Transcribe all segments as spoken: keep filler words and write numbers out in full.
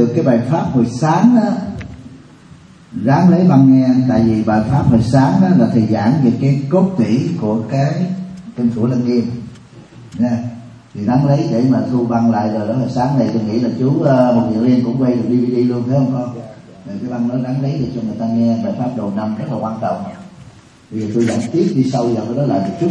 được cái bài pháp hồi sáng đó, ráng lấy băng nghe. Tại vì bài pháp hồi sáng đó là thầy giảng về cái cốt tủy của cái Kinh Thủ Lăng Nghiêm nha. Thì ráng lấy để mà thu băng lại. Rồi đó hồi sáng này tôi nghĩ là chú uh, một Diệu Liên cũng quay được đê vê đê luôn, phải không con? Rồi cái băng đó ráng lấy để cho người ta nghe bài pháp đầu năm rất là quan trọng. Bây giờ tôi giảng tiếp đi sâu vào cái đó lại một chút.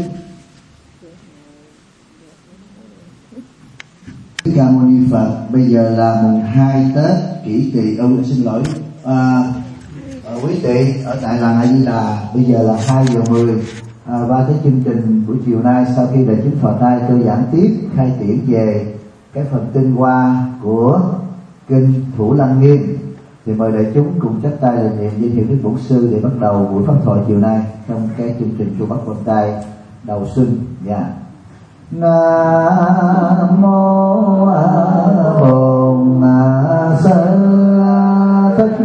Ca Mâu Ni Phật. Bây giờ là mùng hai Tết Kỷ Tỵ. Ông xin lỗi à, à, quý tỵ ở tại làng A Di Đà. Bây giờ là hai giờ mười à, và tới chương trình buổi chiều nay, sau khi đại chúng Phật tay tôi giảng tiếp khai triển về cái phần tinh hoa của Kinh Thủ Lăng Nghiêm, thì mời đại chúng cùng chắp tay làm niệm giới thiệu Đức Bổn Sư để bắt đầu buổi pháp thoại chiều nay trong cái chương trình Chu Bắc Vân Tay đầu xuân. Dạ. Nam mô Bổn Sư Thích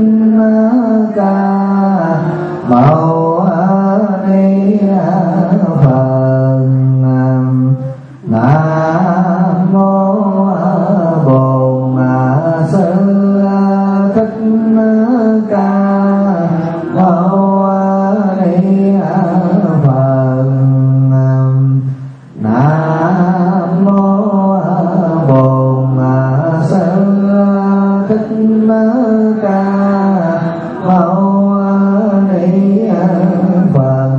Ca Mâu Ni Phật. Nam mô Bổn Sư Thích Ca Mâu Ni Phật. Nam mô Bổn Sư Thích Ca Mâu Ni Phật.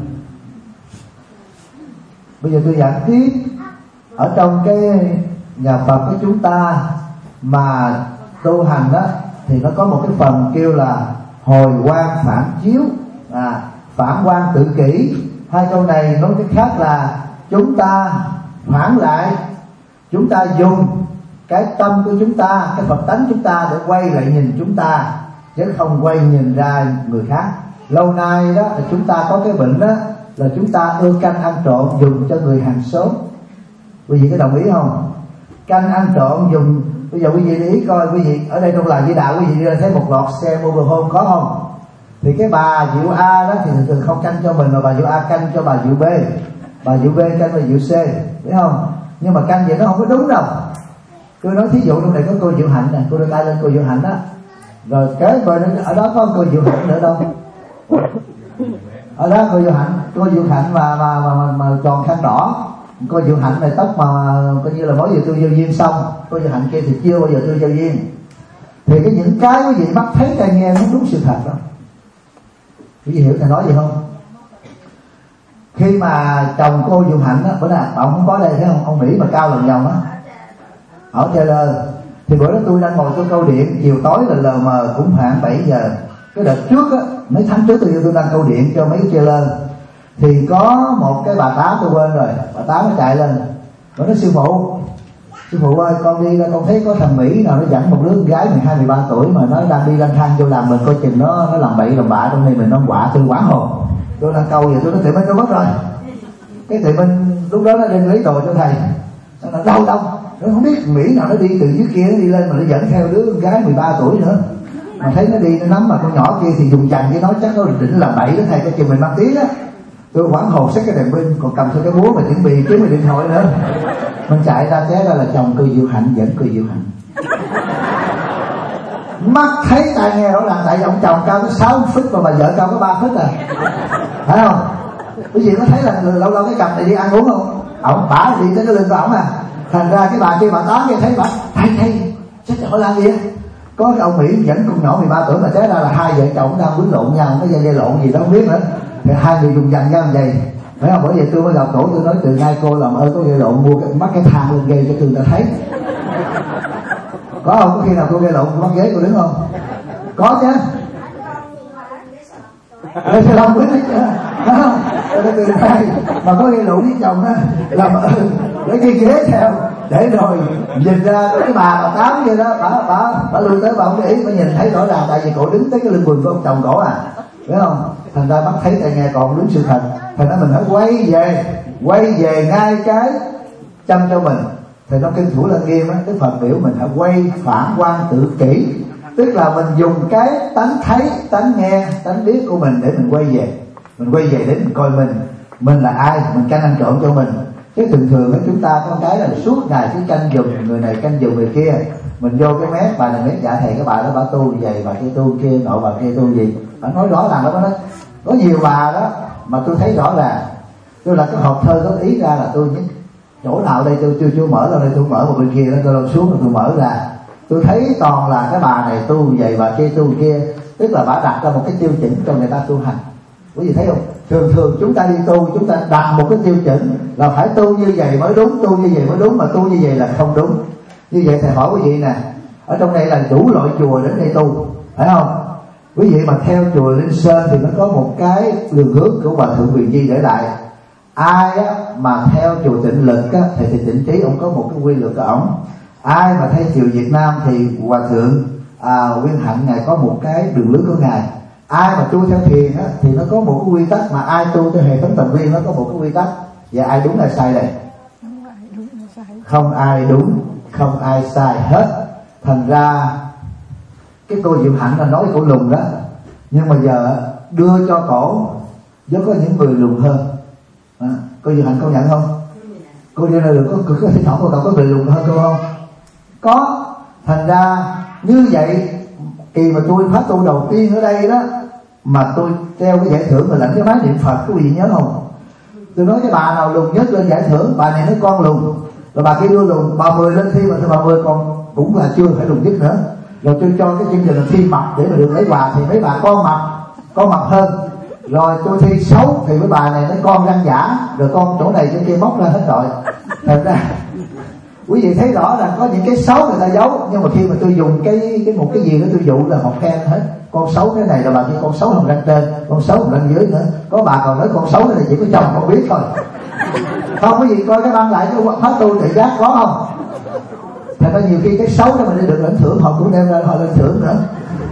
Bây giờ tôi giảng tiếp ở trong cái nhà Phật của chúng ta mà tu hành đó, thì nó có một cái phần kêu là hồi quang phản chiếu, à, phản quang tự kỷ. Hai câu này nói cách khác là chúng ta phản lại, chúng ta dùng cái tâm của chúng ta, cái Phật tánh chúng ta để quay lại nhìn chúng ta, chứ không quay nhìn ra người khác. Lâu nay đó chúng ta có cái bệnh đó là chúng ta ưa canh ăn trộm dùng cho người hàng xóm. Quý vị có đồng ý không? Canh ăn trộm dùng. Bây giờ quý vị để ý coi, quý vị ở đây trong làng Di Đà, quý vị đi ra thấy một loạt xe mobile home có không? Thì cái bà Diệu A đó thì thường thường không canh cho mình, mà bà Diệu A canh cho bà Diệu B, bà Diệu B canh bà Diệu C, biết không? Nhưng mà canh vậy nó không có đúng đâu. Tôi nói thí dụ trong này có cô Diệu Hạnh nè, cô đưa tay lên cô Diệu Hạnh đó, rồi cái bên ở đó có cô Diệu Hạnh nữa đâu? Ở đó cô Diệu Hạnh, cô Diệu Hạnh mà mà mà, mà, mà tròn khăn đỏ. Cô Diệu Hạnh này tóc mà coi như là mới vừa tôi giao duyên xong, cô Diệu Hạnh kia thì chưa bao giờ tôi giao duyên. Thì cái những cái quý vị mắt thấy tai nghe nó đúng sự thật đó. Quý vị hiểu thầy nói gì không? Khi mà chồng cô Diệu Hạnh á, bữa nào ông không có đây thấy không? Ông Mỹ mà cao lần vòng á, ở Chợ Lơ. Thì bữa đó tôi đang ngồi tôi câu điện, chiều tối là lờ mờ cũng khoảng bảy giờ. Cái đợt trước á, mấy tháng trước tôi tôi đang câu điện cho mấy cái Chợ Lơ, thì có một cái bà tám, tôi quên rồi, bà tám nó chạy lên, nó nói sư phụ, sư phụ ơi con đi ra con thấy có thằng Mỹ nào nó dẫn một đứa con gái mười hai mười ba tuổi mà nó đang đi lang thang vô làm mình, coi chừng nó nó làm bậy làm bạ trong đây mình nó quạ tôi quán hồn. Tôi đang câu vậy tôi nói Thị Minh đâu mất rồi. Cái Thị Minh lúc đó nó đem lấy đồ cho thầy, nó nói đâu đâu, nó không biết Mỹ nào nó đi từ dưới kia nó đi lên mà nó dẫn theo đứa con gái mười ba tuổi nữa, mà thấy nó đi nó nắm mà con nhỏ kia thì dùng chành với nó chắc nó định làm bậy đó thầy, coi chừng mình mang tiếng á. Tôi quảng hồn xách cái đèn pin còn cầm theo cái búa mà chuẩn bị kiếm cái điện thoại nữa. Mình chạy ra té ra là chồng cô Diệu Hạnh dẫn cô Diệu Hạnh. Mắt thấy tai nghe rõ ràng, tại vì ông chồng cao tới sáu feet mà bà vợ cao có ba feet à, phải không? Quý vị có thấy là lâu lâu cái cặp này đi ăn uống không? Ông bả đi tới cái lưng của ổng à. Thành ra cái bà kia bà tám kia thấy bà thầy thầy chết hỏi làm gì á? Có cái ông Mỹ dẫn con nhỏ mười ba tuổi mà té ra là hai vợ chồng đang quýnh lộn nhau, cái dây dây lộn gì đó không biết nữa. Thì hai người dùng dằn nhau như vậy, phải không? Bởi vậy tôi mới gặp tổ tôi nói từ nay cô làm ơn có gây lộn mua cái, mắc cái thang lên gây cho người ta thấy. Có không? Có khi nào cô gây lộn cô bắt ghế cô đứng không? Có chứ. Để cho Long biết hết chứ, phải không? Để từ nay mà có gây lộn với chồng á, làm ơn để cái ghế theo, để rồi nhìn ra cái bà bà tám vậy đó, bà bà bà lui tới bà không để ý, bà nhìn thấy rõ ràng, tại vì cổ đứng tới cái lưng quần của ông chồng cổ à, phải không? Thành ra bắt thấy tai nghe còn đúng sự thật. Thành ra mình phải quay về, quay về ngay cái chăm cho mình. Thì trong Kinh Thủ Lăng Nghiêm á, cái Phật biểu mình phải quay phản quan tự kỷ, tức là mình dùng cái tánh thấy, tánh nghe, tánh biết của mình để mình quay về, mình quay về để mình coi mình, mình là ai, mình canh ăn trộm cho mình. Chứ thường thường á chúng ta có cái là suốt ngày cứ canh dùng người này canh dùng người kia, Mình vô cái mét bà này mét dạ thầy cái bà đó bà tu như vậy, bà kia tu kia, nội bà kia tu gì, bà nói rõ ràng đó. Nói có nhiều bà đó mà tôi thấy rõ ràng. Tôi là cái hộp thơ có ý ra là tôi những chỗ nào đây tôi chưa chưa mở ra đây, tôi mở một bên kia đó, tôi lông xuống rồi tôi mở ra, tôi thấy toàn là cái bà này tu vậy, bà kia tu kia. Tức là bà đặt ra một cái tiêu chuẩn cho người ta tu hành. Quý vị thấy không? Thường thường chúng ta đi tu, chúng ta đặt một cái tiêu chuẩn là phải tu như vậy mới đúng, tu như vậy mới đúng, mà tu như vậy là không đúng. Như vậy thầy hỏi quý vị nè, ở trong đây là đủ loại chùa đến đây tu, phải không? Quý vị mà theo chùa Linh Sơn thì nó có một cái đường hướng của Hòa Thượng Quyền Di để lại. Ai á, mà theo chùa Tịnh Lực á, thì, thì Tịnh Trí ông có một cái quy luật của ổng. Ai mà theo chùa Việt Nam thì Hòa Thượng à, Nguyên Hạnh ngài có một cái đường lối của ngài. Ai mà tu theo thiền á, thì nó có một cái quy tắc, mà ai tu theo hệ thống tầng viên nó có một cái quy tắc. Và ai đúng ai sai đây? Không ai đúng, không ai sai hết. Thành ra cái cô Diệu Hạnh là nói cổ lùn đó, nhưng mà giờ đưa cho cổ với có những người lùn hơn. À, cô Diệu Hạnh công nhận không? Cô đưa ra được có có, có thỉnh thoảng cô có người lùn hơn cô không? Có. Thành ra như vậy kỳ mà tôi phát tu đầu tiên ở đây đó, mà tôi treo cái giải thưởng rồi lãnh cái máy niệm Phật, quý vị nhớ không? Tôi nói cái bà nào lùn nhất lên giải thưởng, bà này nói con lùn, rồi bà kia đưa lùn, bà mười lên thi mà thôi, bà mười còn cũng là chưa phải lùn nhất nữa. Rồi tôi cho cái chương trình là thi mập để mà được lấy quà, thì mấy bà con mập, con mập hơn. Rồi tôi thi xấu thì mấy bà này nói con răng giả, rồi con chỗ này chỗ kia móc ra hết rồi. Thật ra quý vị thấy rõ là có những cái xấu người ta giấu, nhưng mà khi mà tôi dùng cái cái một cái gì đó tôi dụ là một khen hết. Con xấu cái này là bà kia con xấu hồng răng trên, con xấu hồng răng dưới nữa. Có bà còn nói con xấu cái này chỉ có chồng con biết thôi. Không, quý vị coi cái băng lại cái phát tu tự giác có không? Thật ra nhiều khi cái xấu đó mình đi được lãnh thưởng, họ cũng đem ra họ lãnh thưởng nữa.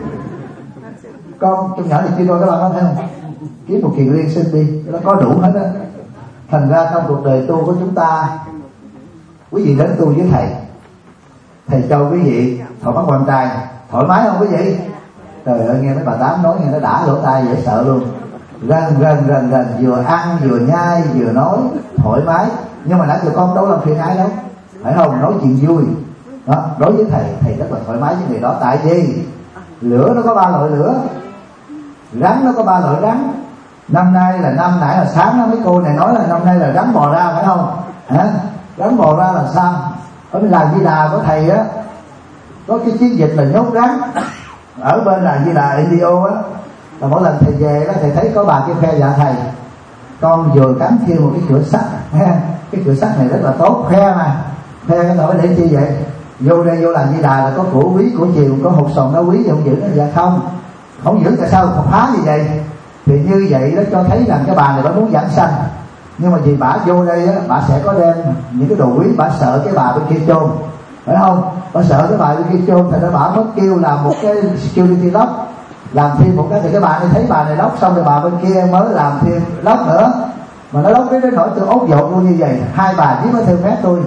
Con trong nhỏ thì chưa coi cái băng đó thấy không? Kiếm một kiện liên sinh đi, nó có đủ hết á. Thành ra trong cuộc đời tu của chúng ta, quý vị đến tu với thầy, thầy cho quý vị thọ bắt quan trai thoải mái không quý vị? Trời ơi, nghe mấy bà tám nói nghe nó đã lỗ tai dễ sợ luôn. Rần rần rần rần, vừa ăn vừa nhai vừa nói thoải mái. Nhưng mà nãy giờ con đâu làm phiền ai đâu, phải không? Nói chuyện vui đó. Đối với thầy, thầy rất là thoải mái với người đó. Tại vì lửa nó có ba loại lửa, rắn nó có ba loại rắn. Năm nay là năm nãy là sáng đó, mấy cô này nói là năm nay là rắn bò ra, phải không? Hả? Rắn bò ra là sao? Ở bên làng Di Đà của thầy á, có cái chiến dịch là nhốt rắn. Ở bên làng Di Đà Indio á, là mỗi lần thầy về đó, thầy thấy có bà kia khoe dạ thầy, con vừa cắm kia một cái cửa sắt, cái cửa sắt này rất là tốt, khoe mà, khoe cái nỗi để chi vậy? Vô đây vô làng Di Đà là có của quý của chiều, có hột sòn đá quý, không giữ nó? Dạ không, không giữ tại sao không phá như vậy? Thì như vậy đó cho thấy rằng cái bà này bà muốn giảng sanh. Nhưng mà vì bà vô đây á, bà sẽ có đem những cái đồ quý, bà sợ cái bà bên kia chôn, phải không? Bà sợ cái bà bên kia chôn, thì nó bà mất kêu làm một cái security lock, làm thêm một cái, thì cái bà này thấy bà này lock xong rồi bà bên kia mới làm thêm lock nữa. Mà nó lock đến đến nỗi tôi ốt dột luôn như vậy. Hai bà chỉ có theo mét tôi.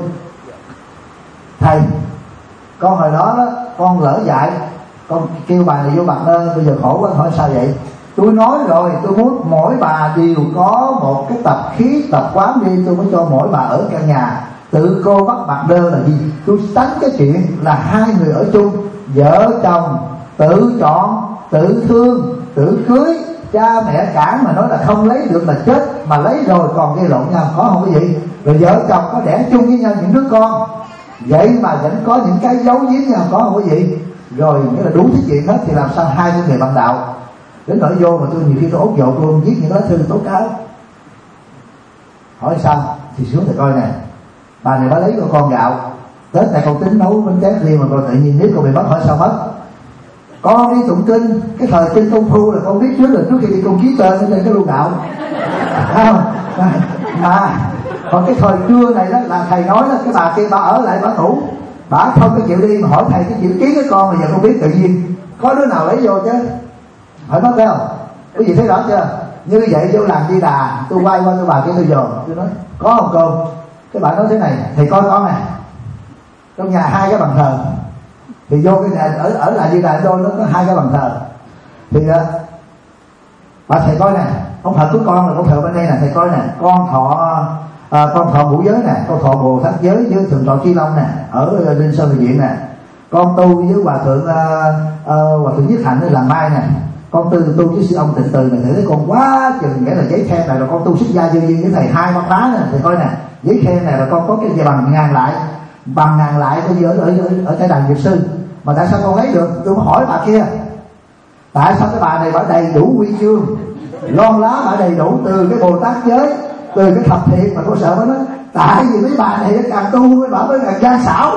Thầy, con hồi đó, đó con lỡ dạy, con kêu bà này vô bạc nơ, bây giờ khổ quá, hỏi sao vậy? Tôi nói rồi, tôi muốn mỗi bà đều có một cái tập khí tập quán đi, tôi mới cho mỗi bà ở căn nhà. Tự cô bắt bạc đơ là gì? Tôi tránh cái chuyện là hai người ở chung, vợ chồng tự chọn, tự thương, tự cưới. Cha mẹ cản mà nói là không lấy được là chết, mà lấy rồi còn gây lộn nhau, có không quý vị? Rồi vợ chồng có đẻ chung với nhau những đứa con, vậy mà vẫn có những cái giấu giếm nhau, có không quý vị? Rồi nghĩa là đủ thứ chuyện hết, thì làm sao hai người bạn đạo? Đến nỗi vô mà tôi nhiều khi tôi ốt dột luôn, viết những lá thư tố cáo. Hỏi sao? Thì xuống thầy coi nè, bà này bà lấy của con gạo, Tết này con tính nấu bánh tét riêng mà con tự nhiên nếu con bị mất, hỏi sao mất? Con đi tụng kinh, cái thời kinh công phu là con biết trước rồi, trước khi đi con ký tên lên cái lu gạo, không? Mà còn cái thời trưa này đó là thầy nói đó, cái bà kia bà ở lại bà ngủ, bà không có chịu đi, mà hỏi thầy cái chịu ký cái con, mà giờ con biết tự nhiên có đứa nào lấy vô chứ? Hỏi nó thấy không? Quý vị thấy rõ chưa? Như vậy vô làm Di Đà, tôi quay qua tôi bà kia tôi dồn, tôi nói có không cô? Cái bà nói thế này, thầy coi con nè, trong nhà hai cái bàn thờ, thì vô cái nhà ở ở lại Di Đà đôi nó có hai cái bàn thờ, thì uh, bà thầy coi nè, ông Phật của con là con thờ bên đây nè, thầy coi nè, con thọ uh, con thọ ngũ giới nè, con thọ Bồ Tát giới với thượng thọ Chi Long nè, ở Linh Sơn Viện nè, Con tu với hòa thượng uh, uh, hòa thượng Nhất Hạnh làm mai nè, con tu tu với sư ông Tịnh Từ này, thầy thấy con quá chừng, nghĩa là giấy khen này là con tu xuất gia vô duyên với thầy hai mắt lá nè, thầy coi nè, giấy khen này là con có cái gì bằng ngàn lại, bằng ngàn lại coi như ở ở ở cái đàn Dược Sư. Mà tại sao con lấy được? Tôi mới hỏi bà kia, tại sao cái bà này bà đầy đủ huy chương, lon lá bà đầy đủ, từ cái Bồ Tát giới, từ cái thập thiện, mà cô sợ mới nói tại vì mấy bà này càng tu mấy bà mới càng gian xảo.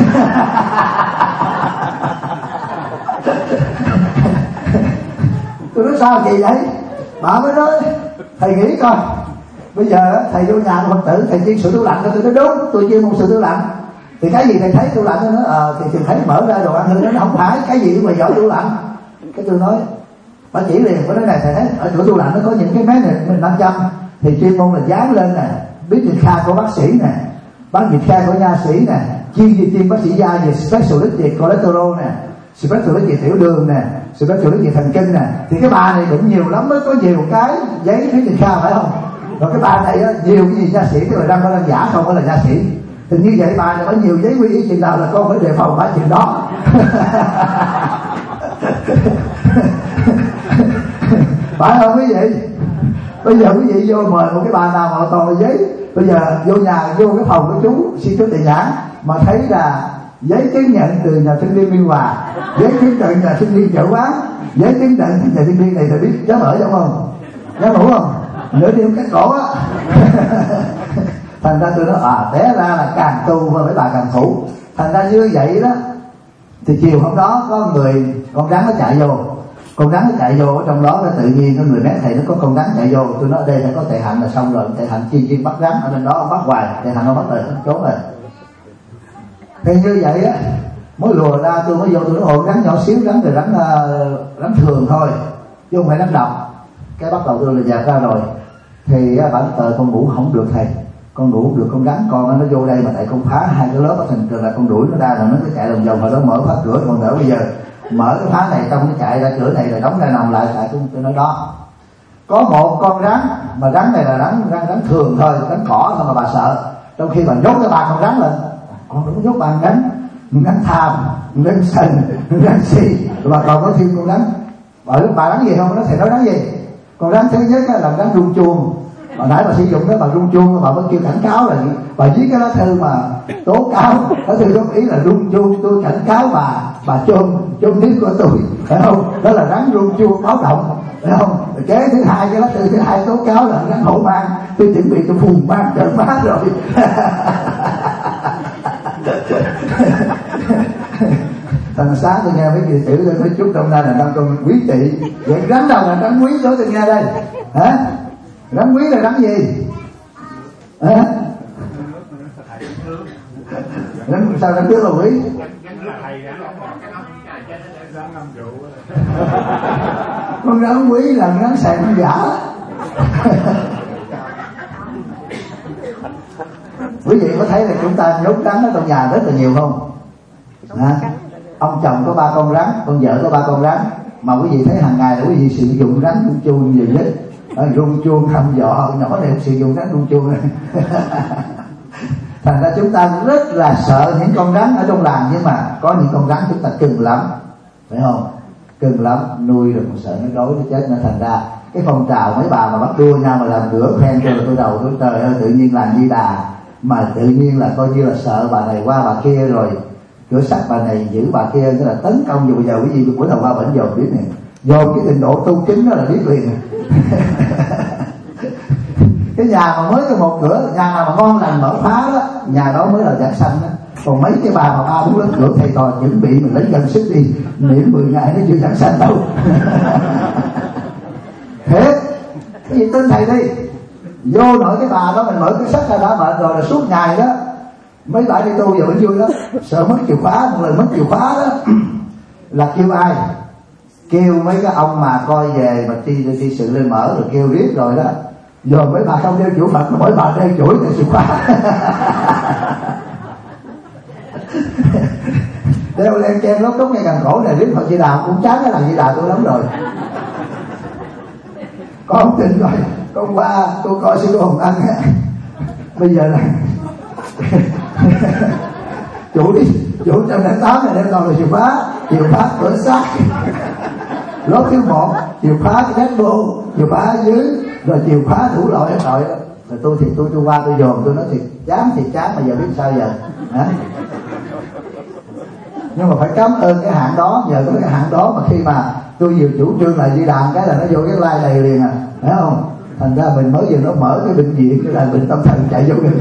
Tôi nói sao kỳ vậy? Bà mới nói thầy nghĩ coi, bây giờ thầy vô nhà của Phật tử, thầy chuyên sửa tủ lạnh, tôi nói đúng, tôi chuyên môn sửa tủ lạnh. Thì cái gì thầy thấy tủ lạnh, nó nói ờ thì thầy thấy mở ra đồ ăn hư, nó không phải cái gì mà giỏi tủ lạnh. Cái tôi nói bà chỉ liền có nói này, thầy thấy ở chỗ tủ lạnh nó có những cái máy này mình năm trăm thì chuyên môn là dán lên nè, biết dịch kha của bác sĩ nè, bác dịch kha của nha sĩ nè, chuyên gì chuyên bác sĩ da về specialist về cholesterol nè, specialist về tiểu đường nè, specialist về thần kinh nè. Thì cái bà này cũng nhiều lắm, mới có nhiều cái giấy biết dịch kha phải không? Rồi cái bà này á, nhiều cái gì nha sĩ tức là đang có đang giả không phải là nha sĩ. Thì như vậy bà này có nhiều giấy quy y chừng nào là con phải đề phòng bà chuyện đó. Phải không quý vị? Bây giờ quý vị vô mời một cái bà nào mà toàn là giấy, bây giờ vô nhà vô cái phòng của chú xin chú Tiền Nhãn mà thấy là giấy chứng nhận từ nhà sinh viên Biên Hòa, giấy chứng nhận nhà sinh viên Chợ Quán, giấy chứng nhận nhà sinh viên này thì biết dám ở giống không? Dám ngủ không? Nửa đêm cắt cổ á. Thành ra tôi nói à té ra là càng tu và mấy bà càng khổ. Thành ra như vậy đó. Thì chiều hôm đó có người con rắn nó chạy vô, con rắn nó chạy vô ở trong đó, nó tự nhiên cái người mét thầy nó có con rắn chạy vô. Tôi nói ở đây đã có Tệ Hạnh là xong rồi, Tệ Hạnh chuyên chuyên bắt rắn ở bên đó, ông bắt hoài, Tệ Hạnh ông bắt rồi trốn rồi. Thì như vậy á, mới lùa ra tôi mới vô, tôi nói ồ rắn nhỏ xíu, rắn thì rắn uh, rắn thường thôi chứ không phải rắn độc. Cái bắt đầu tôi là dạt ra rồi thì uh, bản tờ con ngủ không được thầy, con ngủ được con rắn con nó vô đây mà tại con phá hai cái lớp, thành ra là con đuổi nó ra là nó cứ chạy lòng vòng, hồi đó mở phá cửa còn đỡ. Bây giờ mở cái phá này xong nó chạy ra cửa này rồi đóng ra nòng lại, tại tôi, tôi nói đó có một con rắn mà rắn này là rắn rắn, rắn thường thôi, rắn cỏ thôi mà bà sợ. Trong khi mà nhốt cái ba con rắn lên, con đúng nhốt ba con rắn, rắn tham, rắn sân, rắn si, rồi bà còn có thêm con rắn. Bà lúc bà rắn gì không? Nó thầy nói rắn gì? Con rắn thứ nhất là rắn rung chuông. Bà nãy bà sử dụng đó bà rung chuông, bà mới kêu cảnh cáo là bà viết cái lá thư mà tố cáo, lá thư góp ý là rung chuông tôi cảnh cáo bà, bà chôn chôn tiếp của tôi, phải không? Đó là rắn rung chuông báo động, phải không? Rồi kế thứ hai, cái lá thư thứ hai tố cáo là rắn hổ mang, tôi chuẩn bị tôi phùng mang trợn má rồi. Thành sáng tôi nghe mấy vị tử tôi nói chút hôm nay là năm con quý tỵ, vậy rắn nào là rắn quý đó tôi nghe đây, hả? Rắn quý là rắn gì? Hả? Rắn sao rắn trước là quý? Con rắn quý là rắn sàn con giả. Quý vị có thấy là chúng ta nhốt rắn ở trong nhà rất là nhiều không? Hả? Ông chồng có ba con rắn, con vợ có ba con rắn, mà quý vị thấy hàng ngày là quý vị sử dụng rắn rung chuông nhiều nhất. Ở rung chuông thăm dọ nhỏ này sử dụng rắn rung chuông này. Thành ra chúng ta rất là sợ những con rắn ở trong làng, nhưng mà có những con rắn chúng ta cưng lắm, phải không? Cưng lắm, nuôi rồi còn sợ nó đói nó chết. Nên thành ra cái phong trào mấy bà mà bắt đua nhau mà làm cửa khen tôi là tôi đầu tôi trời ơi, tự nhiên làm Di Đà mà tự nhiên là coi như là sợ bà này qua bà kia, rồi cửa sắt bà này giữ bà kia, tức là tấn công. Dù bây giờ quý vị buổi đầu qua bệnh dồn biết này, dồn cái trình độ tu chính đó là biết liền. Cái nhà mà mới có một cửa, nhà nào mà ngon lành mở phá đó, nhà đó mới là giảng sanh đó. Còn mấy cái bà mà ba bốn lớn cửa thầy trò chuẩn bị mình lấy gần sức đi niệm mười ngày nó chưa giảng sanh đâu. Thế cái gì tin thầy đi, vô nội cái bà đó mình mở cái sách ra đã mệt rồi là suốt ngày đó. Mấy bà đi tu giờ mới vui đó, sợ mất chìa khóa, một lần mất chìa khóa đó là kêu ai? Kêu mấy cái ông mà coi về mà ti ti sự lên mở rồi kêu riết rồi đó. Giờ mấy bà không đeo chủ Phật, mỗi bà đeo chuỗi cái chìa khóa. Đeo lên chen lót tóc ngay gần cổ này, riết Phật Di Đà cũng chán cái làm Di Đà tôi lắm rồi. Con không tin rồi, con qua tôi coi sư cô Hồng Ân bây giờ là chủ đi Chủ trăm lẻ tám này đem toàn là chìa khóa, chìa khóa cửa sắt, lốt thứ một, chìa khóa cái đét bô, chìa khóa ở dưới, rồi chìa khóa đủ loại hết rồi. Rồi tôi thì tôi tôi qua tôi dồn, tôi nói thì dám thì chán, mà giờ biết sao giờ hả? Nhưng mà phải cảm ơn cái hạng đó, nhờ có cái hạng đó mà khi mà tôi vừa chủ trương là di đàn cái là nó vô cái like này liền à, phải không? Thành ra mình mới vừa nó mở cái bệnh viện cái là bệnh tâm thần chạy vô gần.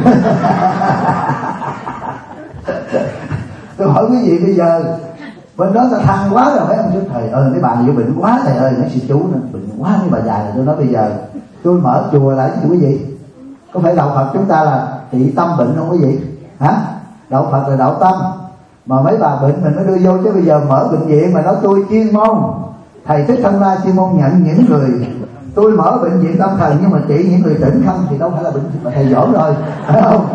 Tôi hỏi quý vị bây giờ bên đó ta thăng quá rồi, mấy ông chú thầy ơi mấy bà này vô bệnh quá thầy ơi, mấy sư chú nữa bệnh quá mấy bà già này. Tôi nói bây giờ tôi mở chùa lại với quý vị, có phải đạo Phật chúng ta là trị tâm bệnh không quý vị hả? Đạo Phật là đạo tâm, mà mấy bà bệnh mình mới đưa vô, chứ bây giờ mở bệnh viện mà nói tôi chuyên môn, thầy Thích Thanh Lai chuyên môn nhận những người, tôi mở bệnh viện tâm thần nhưng mà trị những người tỉnh không thì đâu phải là bệnh mà thầy giỏi rồi, phải không?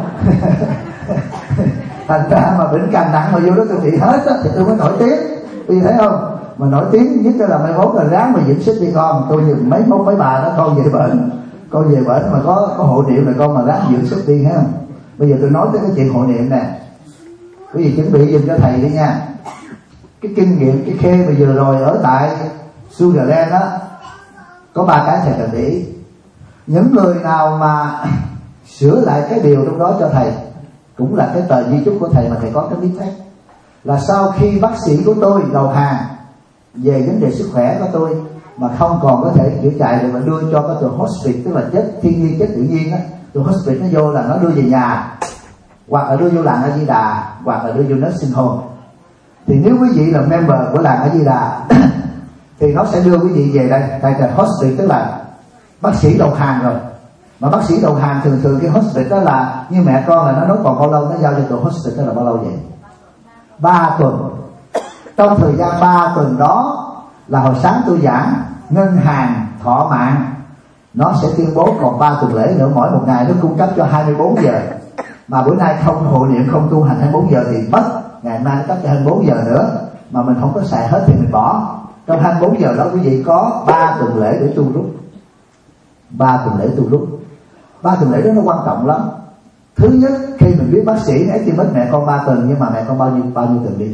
Thành ra mà bệnh càng nặng mà vô đó tôi trị hết á, thì tôi mới nổi tiếng, vì thấy không? Mà nổi tiếng nhất là mai mốt là ráng mà dưỡng sức đi con, tôi nhìn mấy mốt mấy bà đó con về bệnh, con về bệnh mà có có hộ niệm là con mà ráng dưỡng sức đi, thấy không? Bây giờ tôi nói tới cái chuyện hộ niệm nè, quý vị chuẩn bị dùm cho thầy đi nha. Cái kinh nghiệm cái khê mà vừa rồi ở tại Sugarland đó có ba cái thầy cần để ý. Những người nào mà sửa lại cái điều trong đó cho thầy, cũng là cái tờ di chúc của thầy mà thầy có cái lý thuyết là sau khi bác sĩ của tôi đầu hàng về vấn đề sức khỏe của tôi mà không còn có thể chữa chạy để mà đưa cho cái tờ hospice, tức là chết thiên nhiên chết tự nhiên á, tờ hospice nó vô là nó đưa về nhà, hoặc là đưa vô làng A Di Đà, hoặc là đưa vô nursing home. Thì nếu quý vị là member của làng A Di Đà thì nó sẽ đưa quý vị về đây tại cái hospice, tức là bác sĩ đầu hàng rồi. Mà bác sĩ đầu hàng thường thường cái hospice đó là như mẹ con là nó nói còn bao lâu nó giao cho tụi hospice đó là bao lâu vậy? Ba tuần. Trong thời gian ba tuần đó là hồi sáng tôi giảng ngân hàng thọ mạng nó sẽ tuyên bố còn ba tuần lễ nữa, mỗi một ngày nó cung cấp cho hai mươi bốn giờ. Mà bữa nay không hộ niệm không tu hành hai mươi bốn giờ thì mất, ngày mai nó cấp cho hai mươi bốn giờ nữa, mà mình không có xài hết thì mình bỏ. Trong hai mươi bốn giờ đó quý vị có ba tuần lễ để tu rút, ba tuần lễ tu rút. Ba tuần lễ đó nó quan trọng lắm. Thứ nhất, khi mình biết bác sĩ estimate mẹ con ba tuần, nhưng mà mẹ con bao nhiêu bao nhiêu tuần đi?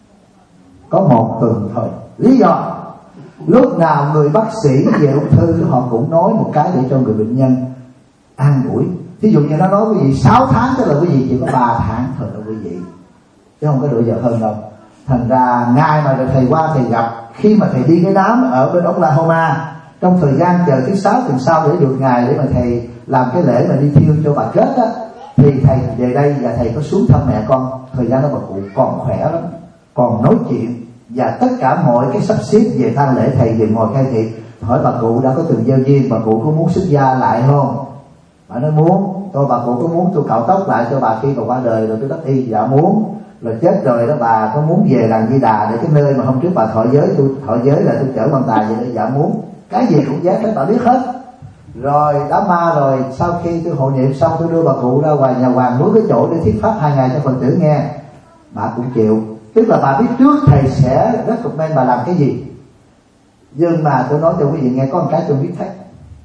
Có một tuần thôi. Lý do lúc nào người bác sĩ về ung thư họ cũng nói một cái để cho người bệnh nhân an ủi. Ví dụ như nó nói quý vị sáu tháng, tức là quý vị chỉ có ba tháng thôi đâu quý vị, chứ không có được giờ hơn đâu. Thành ra ngày mà thầy qua thầy gặp, khi mà thầy đi cái đám ở bên Oklahoma, trong thời gian chờ thứ sáu tuần sau để được ngày để mà thầy làm cái lễ mà đi thiêu cho bà kết á, thì thầy về đây và thầy có xuống thăm mẹ con. Thời gian đó bà cụ còn khỏe lắm, còn nói chuyện, và tất cả mọi cái sắp xếp về tang lễ thầy về ngồi khai thiệt. Hỏi bà cụ đã có từng giao duyên, bà cụ có muốn xuất gia lại không? Bà nói muốn. Tôi bà cụ có muốn tôi cạo tóc lại cho bà khi bà qua đời rồi tôi đắp y? Dạ muốn. Rồi chết rồi đó bà có muốn về làng Di Đà để cái nơi mà hôm trước bà thọ giới, tôi thọ giới là tôi chở quan tài vậy đó? Dạ muốn. Cái gì cũng dám hết, bà biết hết. Rồi đám ma rồi, sau khi tôi hộ niệm xong tôi đưa bà cụ ra ngoài nhà hoàng núi cái chỗ để thuyết pháp hai ngày cho Phật tử nghe, bà cũng chịu. Tức là bà biết trước thầy sẽ recommend bà làm cái gì. Nhưng mà tôi nói cho quý vị nghe có một cái tôi biết hết.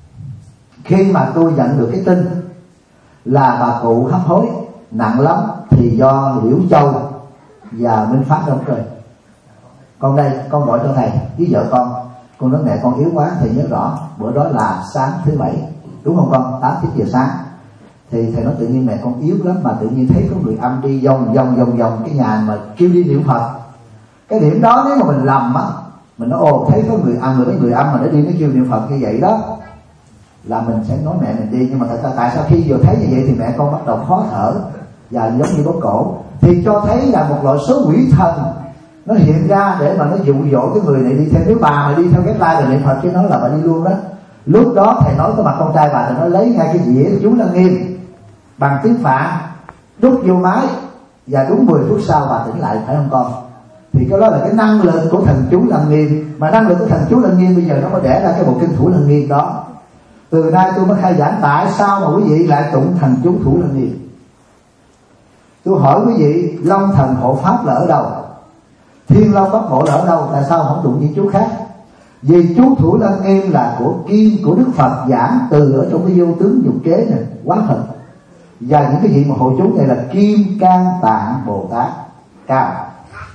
Khi mà tôi nhận được cái tin là bà cụ hấp hối nặng lắm thì do Liễu Châu và Minh Phát đâu rồi. Con đây, con gọi cho thầy với vợ con. Con nói mẹ con yếu quá, thầy nhớ rõ bữa đó là sáng thứ bảy, đúng không con? Tám chín giờ sáng. Thì thầy nói tự nhiên mẹ con yếu lắm, mà tự nhiên thấy có người âm đi vòng vòng vòng vòng cái nhà mà kêu đi niệm Phật. Cái điểm đó nếu mà mình lầm á, mình nói ồ thấy có người âm, rồi mấy người âm mà nó đi nó kêu niệm Phật như vậy đó, là mình sẽ nói mẹ mình đi. Nhưng mà thật ra tại sao khi vừa thấy như vậy thì mẹ con bắt đầu khó thở và giống như bóp cổ, thì cho thấy là một loại số quỷ thần nó hiện ra để mà nó dụ dỗ cái người này đi theo. Nếu bà mà đi theo cái lai là niệm Phật chứ nó là bà đi luôn đó. Lúc đó thầy nói cái mặt con trai bà thì nó lấy ngay cái dĩa chú Lăng Nghiêm bằng tiếng Phạn đút vô máy, và đúng mười phút sau bà tỉnh lại, phải không con? Thì cái đó là cái năng lực của thần chú Lăng Nghiêm. Mà năng lực của thần chú Lăng Nghiêm bây giờ nó có đẻ ra cái bộ kinh Thủ Lăng Nghiêm đó. Từ nay tôi mới khai giảng tại sao mà quý vị lại tụng thần chú Thủ Lăng Nghiêm. Tôi hỏi quý vị, Long Thần hộ pháp là ở đâu? Thiên Long Bắc Bộ là ở đâu? Tại sao không tụng những chú khác? Vì chú Thủ Lăng Nghiêm là của kim của Đức Phật giảng từ ở trong cái vô tướng dục kế này, quá thật. Và những cái gì mà hộ chú này là Kim Cang Tạng Bồ Tát cao.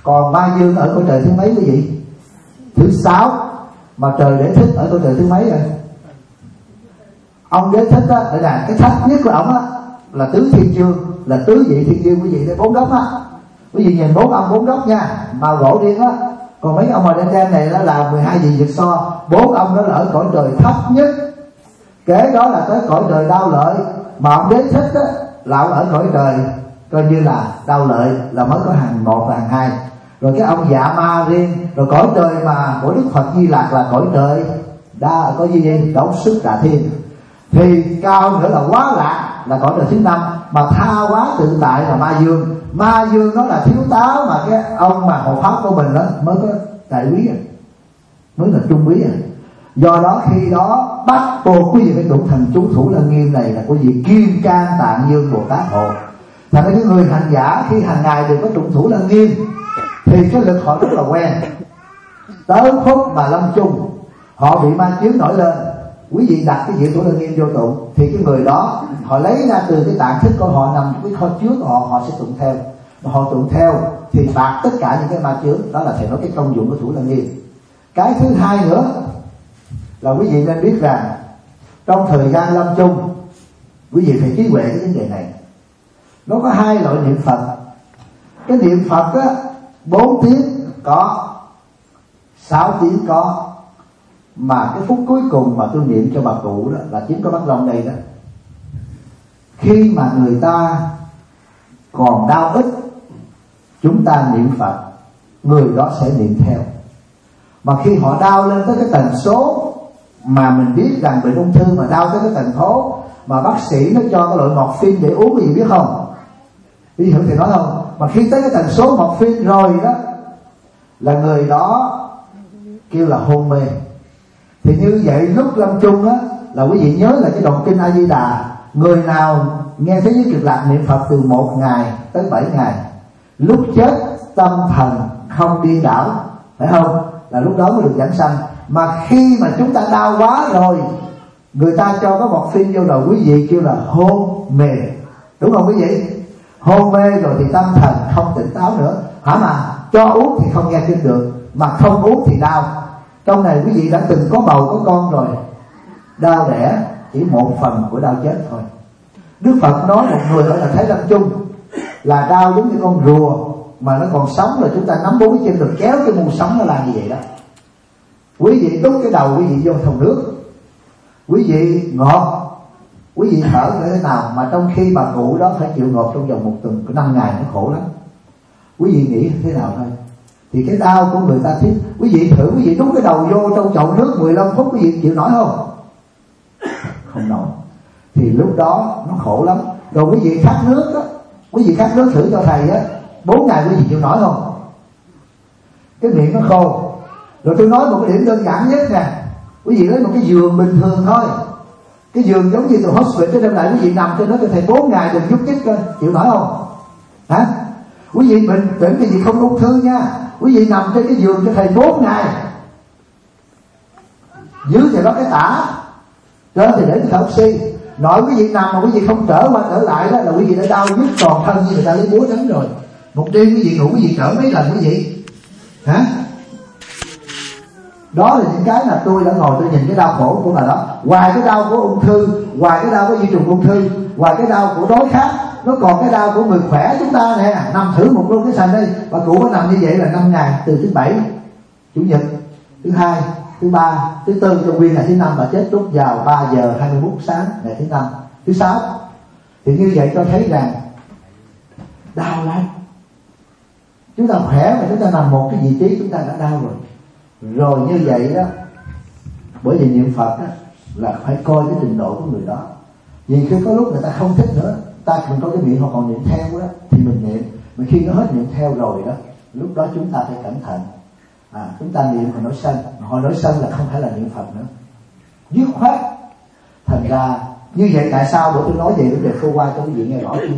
Còn ma dương ở cõi trời thứ mấy quý vị? Thứ sáu. Mà trời Đế Thích ở cõi trời thứ mấy rồi? Ông Đế Thích á, là cái thấp nhất của ông á là tứ thiên dương, là tứ vị thiên dương quý vị, đây bốn góc á. Quý vị nhìn bốn ông bốn góc nha, màu gỗ riêng á. Còn mấy ông ở trên trên này đó là mười hai vị Việt So. Bốn ông đó là ở cõi trời thấp nhất. Kế đó là tới cõi trời Đao Lợi. Mà ông Đế Thích á là ông ở cõi trời coi như là Đao Lợi, là mới có hàng một và hàng hai. Rồi cái ông Dạ Ma riêng. Rồi cõi trời mà của Đức Phật Di Lặc là cõi trời đa có gì gì đổng sức Đà Thiên. Thì cao nữa là Quá Lạc là cõi trời thứ năm. Mà tha hóa tự tại là Ma Dương. Ma Dương đó là thiếu tá, mà cái ông mà hộ pháp của mình đó mới có đại quý, mới là trung quý. Do đó khi đó bắt buộc quý vị phải tụng thần chú Thủ Lăng Nghiêm này là quý vị Kim Cang Tạng Dương Bồ Tát hộ. Thành ra những người hành giả khi hàng ngày đều có tụng Thủ Lăng Nghiêm thì cái lực họ rất là quen. Tới phút mà lâm chung họ bị ma chướng nổi lên, quý vị đặt cái diện Thủ Lăng Nghiêm vô tụng thì cái người đó họ lấy ra từ cái tạng thức của họ nằm trong cái kho chứa của họ, họ sẽ tụng theo. Mà họ tụng theo thì bạc tất cả những cái ma chướng. Đó là thầy nói cái công dụng của Thủ Lăng Nghiêm. Cái thứ hai nữa là quý vị nên biết rằng trong thời gian lâm chung quý vị phải trí huệ cái vấn đề này. Nó có hai loại niệm Phật. Cái niệm Phật á, bốn tiếng có, sáu tiếng có. Mà cái phút cuối cùng mà tôi niệm cho bà cụ đó là chính có Bắc Long đây đó. Khi mà người ta còn đau ít, chúng ta niệm Phật, người đó sẽ niệm theo. Mà khi họ đau lên tới cái tần số mà mình biết rằng bệnh ung thư mà đau tới cái tần số mà bác sĩ nó cho cái loại morphine để uống, gì biết không? Ví dụ thầy nói không? Mà khi tới cái tần số morphine rồi đó là người đó kêu là hôn mê. Thì như vậy lúc lâm chung á là quý vị nhớ là cái đoạn kinh A Di Đà, người nào nghe Thế Giới Cực Lạc niệm Phật từ một ngày tới bảy ngày, lúc chết tâm thần không điên đảo, phải không? Là lúc đó mới được giảng sanh. Mà khi mà chúng ta đau quá rồi, người ta cho có một phim vô đầu quý vị kêu là hôn mê, đúng không quý vị? Hôn mê rồi thì tâm thần không tỉnh táo nữa. Hả mà cho uống thì không nghe kinh được, mà không uống thì đau. Trong này quý vị đã từng có bầu có con rồi, đau đẻ chỉ một phần của đau chết thôi. Đức Phật nói một người ở là Thái Lâm Chung là đau giống như con rùa mà nó còn sống, là chúng ta nắm bốn cái chân được kéo cái mù sống nó làm như vậy đó. Quý vị đút cái đầu quý vị vô thùng nước, quý vị ngọt, quý vị thở như thế nào, mà trong khi bà cụ đó phải chịu ngọt trong vòng một tuần, có năm ngày nó khổ lắm. Quý vị nghĩ thế nào thôi. Thì cái đau của người ta thích. Quý vị thử quý vị đút cái đầu vô trong chậu nước mười lăm phút, quý vị chịu nổi không? Không nổi. Thì lúc đó nó khổ lắm. Rồi quý vị khát nước á, quý vị khát nước thử cho thầy á, bốn ngày quý vị chịu nổi không? Cái miệng nó khô. Rồi tôi nói một cái điểm đơn giản nhất nè, quý vị lấy một cái giường bình thường thôi, cái giường giống như từ hospital cho đem lại, quý vị nằm trên đó cho thầy bốn ngày đừng nhúc nhích coi, chịu nổi không? Hả? Quý vị bình tĩnh, cái gì không ung thư nha. Quý vị nằm trên cái giường cho thầy bốn ngày, dưới thì đó cái tả, trên thì để cái thở oxy. Nội quý vị nằm mà quý vị không trở qua trở lại đó là quý vị đã đau nhức toàn thân như người ta lấy búa đánh rồi. Một đêm quý vị ngủ quý vị trở mấy lần quý vị? Hả? Đó là những cái là tôi đã ngồi tôi nhìn cái đau khổ của bà đó. Ngoài cái đau của ung thư, ngoài cái đau của di trùng ung thư, ngoài cái đau của đói khát, nó còn cái đau của người khỏe chúng ta nè. Nằm thử một luôn cái sàn đây, bà cụ có nằm như vậy là năm ngày, từ thứ bảy, chủ nhật, thứ hai, thứ ba, thứ tư, trong nguyên ngày thứ năm, bà chết lúc vào ba giờ hai mươi phút sáng ngày thứ năm, thứ sáu. Thì như vậy cho thấy rằng đau lắm. Chúng ta khỏe mà chúng ta nằm một cái vị trí chúng ta đã đau rồi. Rồi như vậy đó, bởi vì niệm Phật đó, là phải coi cái trình độ của người đó. Vì khi có lúc người ta không thích nữa, ta mình có cái miệng họ còn niệm theo đó thì mình niệm. Mà khi nó hết niệm theo rồi đó, lúc đó chúng ta phải cẩn thận. À, chúng ta niệm họ nói sân, họ nói sân là không phải là niệm Phật nữa, dứt khoát. Thành ra như vậy tại sao bữa tôi nói về vấn đề phô qua cho quý vị nghe rõ chưa?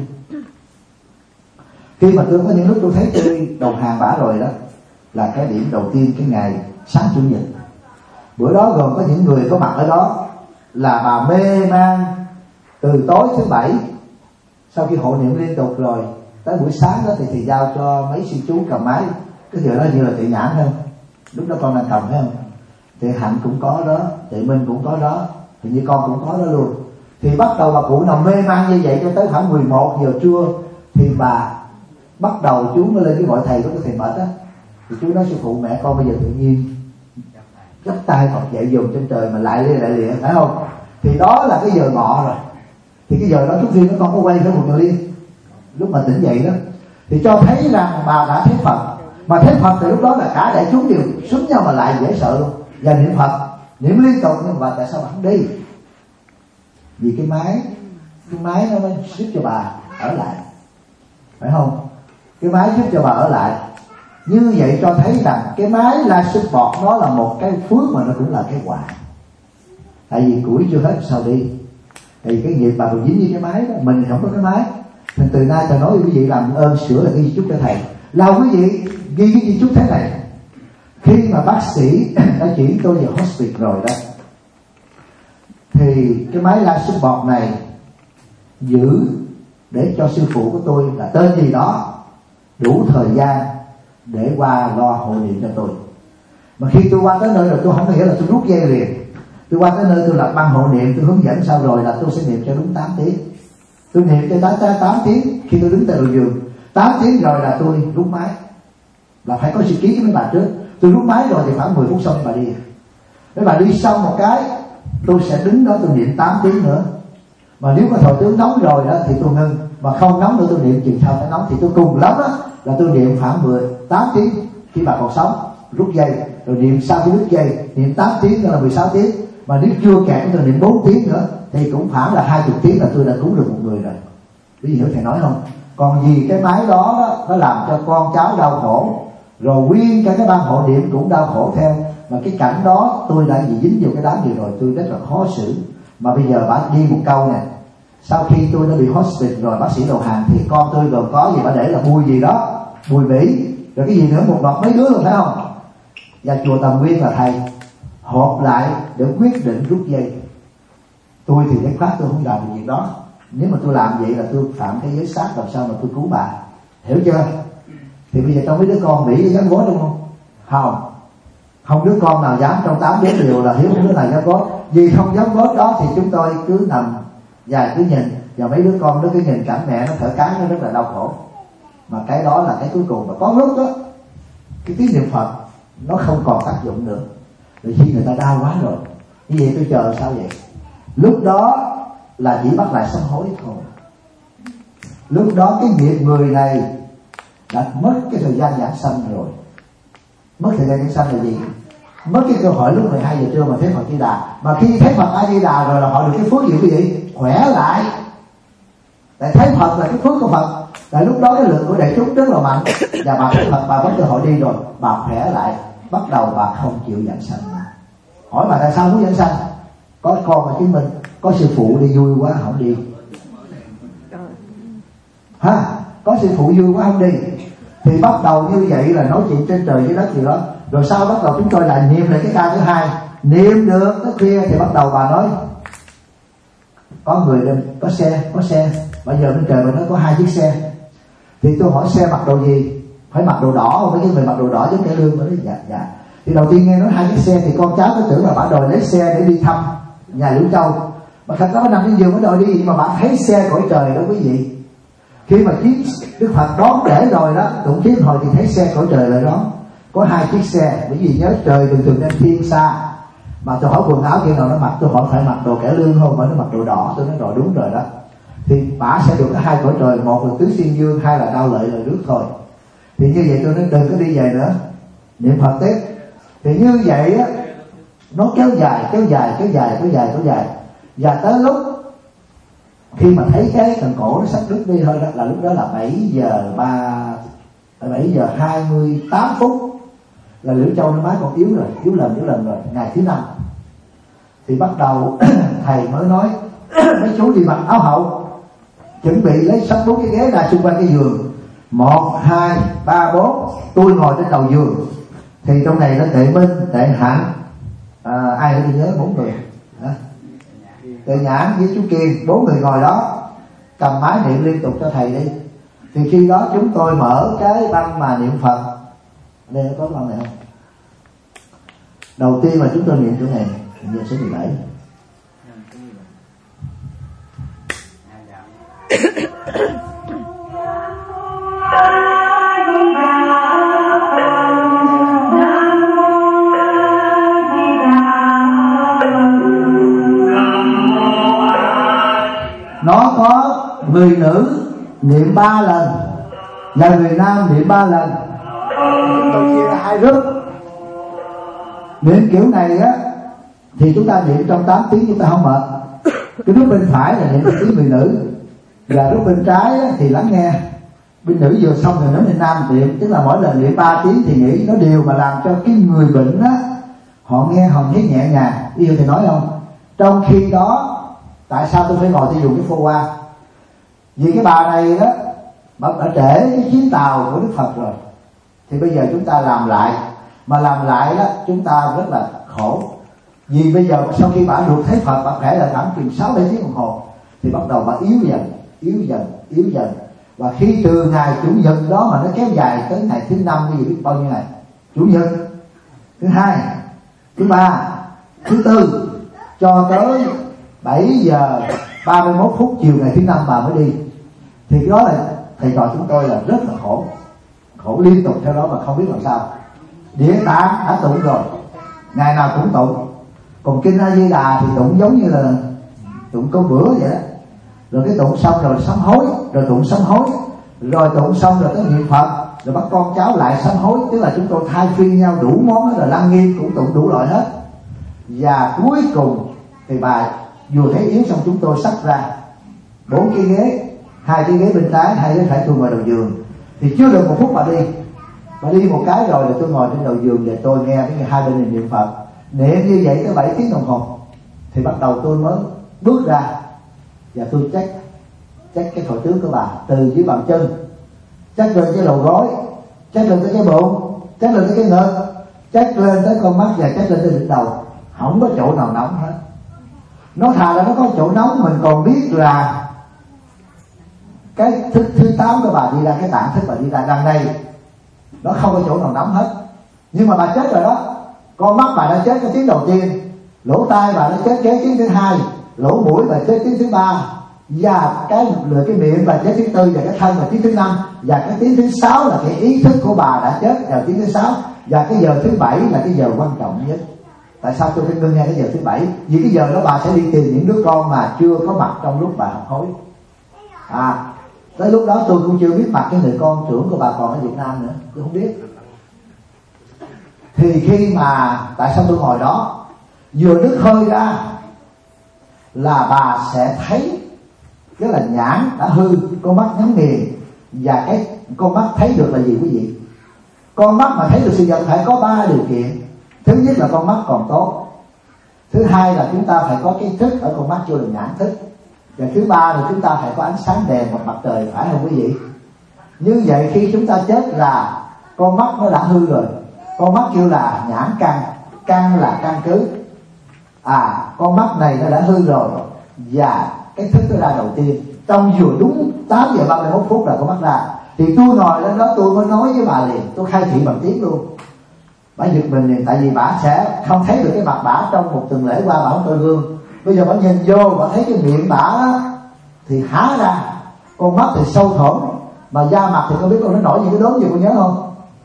Khi mà tôi có những lúc tôi thấy tôi đầu hàng bả rồi đó, là cái điểm đầu tiên cái ngày sáng chủ nhật. Bữa đó gồm có những người có mặt ở đó là bà mê man từ tối thứ bảy, sau khi hộ niệm liên tục rồi tới buổi sáng đó thì thầy giao cho mấy sư chú cầm máy Cái giờ đó như là Tuệ Nhãn không? Lúc đó con đang cầm phải không? Tuệ Hạnh cũng có đó, Tuệ Minh cũng có đó, thì như con cũng có đó luôn. Thì bắt đầu bà cụ nằm mê man như vậy cho tới khoảng mười một giờ trưa thì bà bắt đầu chú mới lên cái gọi thầy của cái thầy mệt á. Thì chú nói sư phụ mẹ con bây giờ tự nhiên gấp tay Phật dạy dùm trên trời mà lại lia lại lịa, phải không? Thì đó là cái giờ ngọ rồi. Thì cái giờ đó chút riêng nó con có quay với một giờ liên lúc mà tỉnh dậy đó, thì cho thấy rằng bà đã thấy Phật. Mà thấy Phật thì lúc đó là cả đại chúng đều xúm nhau mà lại dễ sợ luôn, và niệm Phật niệm liên tục. Nhưng mà tại sao bà không đi? Vì cái máy cái máy nó mới giúp cho bà ở lại, phải không? Cái máy giúp cho bà ở lại. Như vậy cho thấy rằng cái máy la support nó là một cái phước mà nó cũng là cái quả. Tại vì củi chưa hết sao đi. Thì cái nghiệp bà còn dính như cái máy đó, mình không có cái máy. Nên từ nay thầy nói với quý vị làm ơn sửa lại cái di chúc cho thầy. Là quý vị ghi cái di chúc thế này: khi mà bác sĩ đã chuyển tôi vào hospital rồi đó, thì cái máy la support này giữ để cho sư phụ của tôi là tên gì đó đủ thời gian để qua lo hộ niệm cho tôi. Mà khi tôi qua tới nơi rồi tôi không có nghĩa là tôi rút dây liền. Tôi qua tới nơi tôi lập băng hộ niệm, tôi hướng dẫn sau rồi là tôi sẽ niệm cho đúng tám tiếng. Tôi niệm cho tám, tám tiếng khi tôi đứng tại đầu giường. tám tiếng rồi là tôi rút máy. Là phải có sự ký với mấy bà trước. Tôi rút máy rồi thì khoảng mười phút sau bà đi. Mấy bà đi xong một cái, tôi sẽ đứng đó tôi niệm tám tiếng nữa. Mà nếu có thọ tướng nóng rồi đó thì tôi ngưng. Mà không nóng nữa tôi niệm chừng sau phải nóng. Thì tôi cùng lắm đó là tôi niệm khoảng mười tám tiếng khi bà còn sống, rút dây. Rồi niệm sau khi rút dây, niệm tám tiếng nữa là mười sáu tiếng. Mà nếu chưa kẹt tôi niệm bốn tiếng nữa thì cũng khoảng là hai mươi tiếng là tôi đã cứu được một người rồi. Quý vị hiểu thầy nói không? Còn vì cái máy đó, đó nó làm cho con cháu đau khổ, rồi nguyên cả cái ban hộ niệm cũng đau khổ theo. Mà cái cảnh đó tôi đã bị dính vào cái đám gì rồi, tôi rất là khó xử. Mà bây giờ bà đi một câu nè: sau khi tôi đã bị hospital rồi, bác sĩ đầu hàng thì con tôi gồm có gì bà để là bùi gì đó, bùi bỉ, rồi cái gì nữa, một loạt mấy đứa luôn, phải không? Và chùa Tầm Nguyên là thầy họp lại để quyết định rút dây. Tôi thì cái khoát tôi không làm được việc đó. Nếu mà tôi làm vậy là tôi phạm cái giới sát, làm sao mà tôi cứu bà, hiểu chưa? Thì bây giờ trong mấy đứa con Mỹ dám gót đúng không? Không, không đứa con nào dám trong tám đứa đều là hiếu, không đứa nào dám gót. Vì không dám gót đó thì chúng tôi cứ nằm và cứ nhìn, và mấy đứa con nó cứ nhìn cảnh mẹ nó thở cái nó rất là đau khổ. Mà cái đó là cái cuối cùng. Mà có lúc đó cái tiếng niệm Phật nó không còn tác dụng nữa, vì khi người ta đau quá rồi. Như vậy tôi chờ sao vậy? Lúc đó là chỉ bắt lại sám hối thôi. Lúc đó cái nghiệp người này đã mất cái thời gian giảng sanh rồi. Mất thời gian giảng sanh là gì? Mất cái cơ hội lúc mười hai giờ trưa mà thấy Phật Di Đà. Mà khi thấy Phật A Di Đà rồi là họ được cái phước gì quý vị? Khỏe lại. Tại thấy Phật là cái phước của Phật. Tại lúc đó cái lượng của đại chúng rất là mạnh, và bà thấy Phật, bà có cơ hội đi rồi, bà khỏe lại, bắt đầu bà không chịu giảng sanh. Hỏi bà tại sao muốn giảng sanh? Có con mà chứng minh. Có sư phụ đi vui quá không đi. Ha, có sư phụ vui quá không đi. Thì bắt đầu như vậy là nói chuyện trên trời dưới đất gì đó. Rồi sau bắt đầu chúng tôi lại niệm lại cái ca thứ hai. Niệm được tới khuya thì bắt đầu bà nói có người lên, có xe, có xe. Bây giờ bên trời bà nói có hai chiếc xe. Thì tôi hỏi xe mặc đồ gì? Phải mặc đồ đỏ không? Mấy cái người mặc đồ đỏ giống cái lương. Nói dạ dạ. Thì đầu tiên nghe nói hai chiếc xe thì con cháu cứ tưởng là bà đòi lấy xe để đi thăm nhà Liễu Châu. Mà thật đó nằm trên giường mới đòi đi gì mà bạn thấy xe cõi trời đó quý vị. Khi mà chiếc Đức Phật đón để rồi đó, cũng chiếc hồi thì thấy xe cõi trời lại đó. Có hai chiếc xe, bởi vì nhớ trời thường thường đem thiên xa. Mà tôi hỏi quần áo kia nào nó mặc, tôi hỏi phải mặc đồ kẻ lương không, mà nó mặc đồ đỏ. Tôi nói rồi đúng rồi đó. Thì bà sẽ được hai cõi trời, một là tứ xuyên dương, hai là đau lợi lời nước thôi. Thì như vậy tôi nói đừng có đi về nữa, niệm Phật tiếp. Thì như vậy á, nó kéo dài, kéo dài, kéo dài, kéo dài, kéo dài. Và tới lúc khi mà thấy cái cần cổ nó sắp đứt đi thôi đó, là lúc đó là bảy giờ ba, bảy giờ hai mươi tám phút là Liễu Châu nó má còn yếu rồi, yếu lần yếu lần rồi, ngày thứ năm. Thì bắt đầu thầy mới nói mấy chú đi mặc áo hậu, chuẩn bị lấy sắp bốn cái ghế ra xung quanh cái giường. Một, hai, ba, bốn, tôi ngồi trên đầu giường. Thì trong này nó Tệ Minh, Tệ Hạnh, à, ai nữa tôi nhớ bốn người. Hả? Tệ Nhãn với chú Kiên, bốn người ngồi đó cầm máy niệm liên tục cho thầy đi. Thì khi đó chúng tôi mở cái băng mà niệm Phật Đây có con này không? Đầu tiên là chúng tôi niệm chỗ này, niệm số mười bảy. Nó có người nữ niệm ba lần và người nam niệm ba lần. Chúng tôi chia ra hai group. Niệm kiểu này á thì chúng ta niệm trong tám tiếng chúng ta không mệt. Cái group bên phải là niệm tiếng người nữ, và group bên trái á, thì lắng nghe. Bên nữ vừa xong rồi nói bên nam niệm, tức là mỗi lần niệm ba tiếng thì nghĩ nó điều mà làm cho cái người bệnh á họ nghe họ thấy nhẹ nhàng. Yêu thì nói không? Trong khi đó tại sao tôi phải ngồi tôi dùng cái phô qua? Vì cái bà này đó bà đã trễ cái chuyến tàu của Đức Phật rồi, thì bây giờ chúng ta làm lại, mà làm lại đó chúng ta rất là khổ. Vì bây giờ sau khi bà được thấy Phật, bà khỏe lại khoảng chừng sáu bảy tiếng đồng hồ, thì bắt đầu bà yếu dần, yếu dần, yếu dần. Và khi từ ngày chủ nhật đó mà nó kéo dài tới ngày thứ năm, cái gì biết bao nhiêu ngày? Chủ nhật, thứ hai, thứ ba, thứ tư, cho tới bảy giờ ba mươi mốt phút chiều ngày thứ năm bà mới đi. Thì cái đó là thầy trò chúng tôi là rất là khổ, khổ liên tục theo đó mà không biết làm sao. Địa Tạng đã tụng rồi, ngày nào cũng tụng. Còn kinh A Di Đà thì tụng giống như là tụng câu bữa vậy đó. Rồi cái tụng xong rồi sám hối, rồi tụng sám hối, rồi tụng xong rồi tới niệm Phật, rồi bắt con cháu lại sám hối. Tức là chúng tôi thay phiên nhau đủ món hết, rồi Lăng Nghiêm cũng tụng đủ loại hết. Và cuối cùng thì bà vừa thấy yếu xong chúng tôi xách ra bốn cái ghế, hai cái ghế bên trái, hai ghế phải tôi ngồi đầu giường. Thì chưa được một phút bà đi, bà đi một cái rồi là tôi ngồi trên đầu giường và tôi nghe cái hai bên niệm Phật. Niệm như vậy tới bảy tiếng đồng hồ thì bắt đầu tôi mới bước ra và tôi check check cái thổi tướng của bà từ dưới bàn chân, check lên cái đầu gối, check lên tới cái bụng, check lên tới cái ngực, check lên tới con mắt và check lên tới đỉnh đầu. Không có chỗ nào nóng hết. Nó thà là nó có chỗ nóng, mình còn biết là cái thức thứ tám của bà đi ra, cái tạng thức bà đi ra đằng này nó không có chỗ nào nóng hết. Nhưng mà bà chết rồi đó. Con mắt bà đã chết cái tiếng đầu tiên, lỗ tai bà đã chết cái tiếng thứ hai, lỗ mũi bà chết tiếng thứ ba, và cái lưỡi cái miệng bà chết tiếng tư, và cái thân là tiếng thứ năm, và cái tiếng thứ sáu là cái ý thức của bà đã chết vào tiếng thứ sáu, và cái giờ thứ bảy là cái giờ quan trọng nhất. Tại sao tôi phải ngưng nghe cái giờ thứ bảy? Vì cái giờ đó bà sẽ đi tìm những đứa con mà chưa có mặt trong lúc bà học hối. À, tới lúc đó tôi cũng chưa biết mặt cái người con trưởng của bà còn ở Việt Nam nữa, tôi không biết. Thì khi mà tại sao tôi ngồi đó, vừa đứt hơi ra là bà sẽ thấy cái là nhãn đã hư, con mắt nhắm nghiền. Và cái con mắt thấy được là gì quý vị? Con mắt mà thấy được sự vật phải có ba điều kiện. Thứ nhất là con mắt còn tốt, thứ hai là chúng ta phải có cái thức ở con mắt chưa được nhãn thức, và thứ ba là chúng ta phải có ánh sáng đèn hoặc mặt trời, phải không quý vị? Như vậy khi chúng ta chết là con mắt nó đã hư rồi. Con mắt kêu là nhãn căn, căn là căn cứ. À, con mắt này nó đã hư rồi, và cái thức nó ra đầu tiên trong vừa đúng tám giờ ba mươi mốt phút là con mắt ra. Thì tôi ngồi lên đó tôi mới nói với bà liền, tôi khai thị bằng tiếng luôn. Bà giật mình liền, tại vì bà sẽ không thấy được cái mặt bà trong một tuần lễ qua bà không coi gương. Bây giờ bà nhìn vô, bà thấy cái miệng bà thì há ra, con mắt thì sâu thẳm, mà da mặt thì không biết con nó nổi những cái đốm gì, con nhớ không?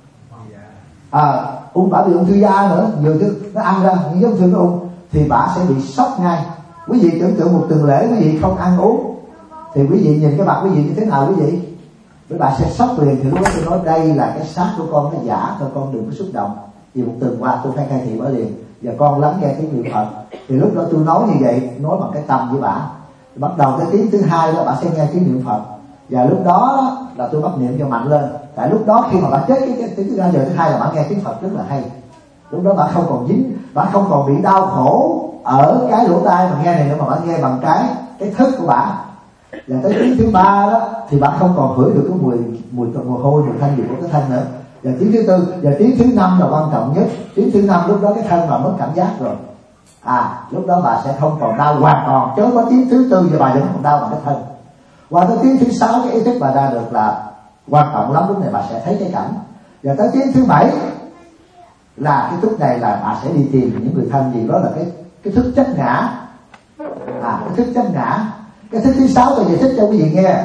À, ung bà bị ung thư da nữa, vừa chứ nó ăn ra những cái ung thư nó ung thì bà sẽ bị sốc ngay. Quý vị tưởng tượng một tuần lễ quý vị không ăn uống thì quý vị nhìn cái mặt quý vị như thế nào quý vị? Với bà sẽ sốc liền. Thì lúc đó tôi nói đây là cái xác của con nó giả thôi, con đừng có xúc động. Vì một tuần qua tôi phải khai thị bà liền, và con lắng nghe cái niệm Phật. Thì lúc đó tôi nói như vậy, nói bằng cái tâm với bà. Thì bắt đầu cái tiếng thứ hai đó bà sẽ nghe cái niệm Phật, và lúc đó là tôi bắt niệm cho mạnh lên. Tại lúc đó khi mà bà chết cái tiếng thứ hai, giờ thứ hai là bà nghe tiếng Phật rất là hay. Lúc đó bà không còn dính, bà không còn bị đau khổ ở cái lỗ tai mà nghe này nữa, mà bà nghe bằng cái cái thức của bà. Và tới tiếng thứ ba đó thì bà không còn hửi được cái mùi mùi mùi hôi, mùi thanh gì của cái thân nữa. Và tiếng thứ tư và tiếng thứ năm là quan trọng nhất. Tiếng thứ năm lúc đó cái thân bà mất cảm giác rồi. À, lúc đó bà sẽ không còn đau hoàn toàn, chớ có tiếng thứ tư và bà vẫn còn đau bằng cái thân. Qua tới tiếng thứ sáu cái ý thức bà ra được là quan trọng lắm, lúc này bà sẽ thấy cái cảnh. Và tới tiếng thứ bảy là cái thức này là bà sẽ đi tìm những người thân gì. Đó là cái cái thức chấp ngã. À, cái thức chấp ngã. Cái thức thứ sáu tôi giải thích cho quý vị nghe.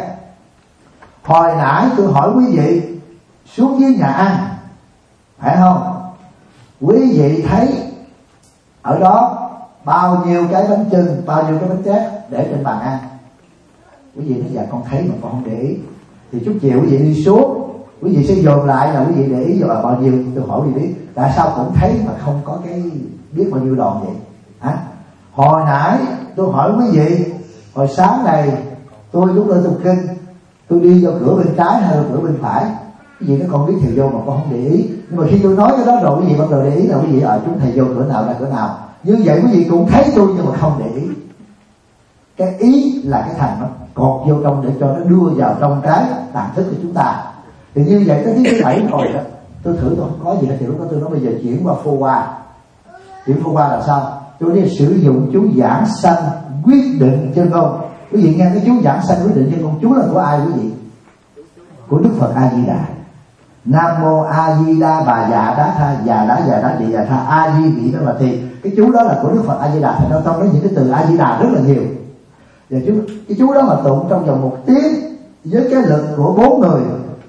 Hồi nãy tôi hỏi quý vị xuống dưới nhà ăn, phải không? Quý vị thấy ở đó bao nhiêu cái bánh chưng, bao nhiêu cái bánh tét để trên bàn ăn. Quý vị nói dạ con thấy mà con không để ý. Thì chút chiều quý vị đi xuống, quý vị sẽ dồn lại là quý vị để ý vào bao nhiêu. Tôi hỏi quý vị biết tại sao cũng thấy mà không có cái biết bao nhiêu đòn vậy hả? Hồi nãy tôi hỏi quý vị, hồi sáng này tôi lúc lên tụng kinh, tôi đi vào cửa bên trái hay là cửa bên phải? Quý vị nói con biết thầy vô mà con không để ý. Nhưng mà khi tôi nói cái đó rồi quý vị bắt đầu để ý là quý vị ở chúng thầy vô cửa nào ra cửa nào. Như vậy quý vị cũng thấy tôi nhưng mà không để ý. Cái ý là cái thành nó cột vô trong để cho nó đưa vào trong cái tạng thức của chúng ta. Thì như vậy tới thứ bảy rồi đó, tôi thử tôi không có gì hết. Thì lúc đó tôi nói bây giờ chuyển qua phô qua. Chuyển phô qua là sao? Tôi đi sử dụng chú giảng sanh quyết định chân không? Quý vị nghe cái chú giảng sanh quyết định chân không, chú là của ai quý vị? Của Đức Phật A Di Đà. Nam mô A Di Đà Bà Dạ Đá Tha Dạ Đá Dạ Đá Địa Dạ Tha A Di Vị. Đó là thì cái chú đó là của Đức Phật A Di Đà. Thì trong đó những cái từ A Di Đà rất là nhiều. Và chú, cái chú đó mà tụng trong vòng một tiếng với cái lực của bốn người,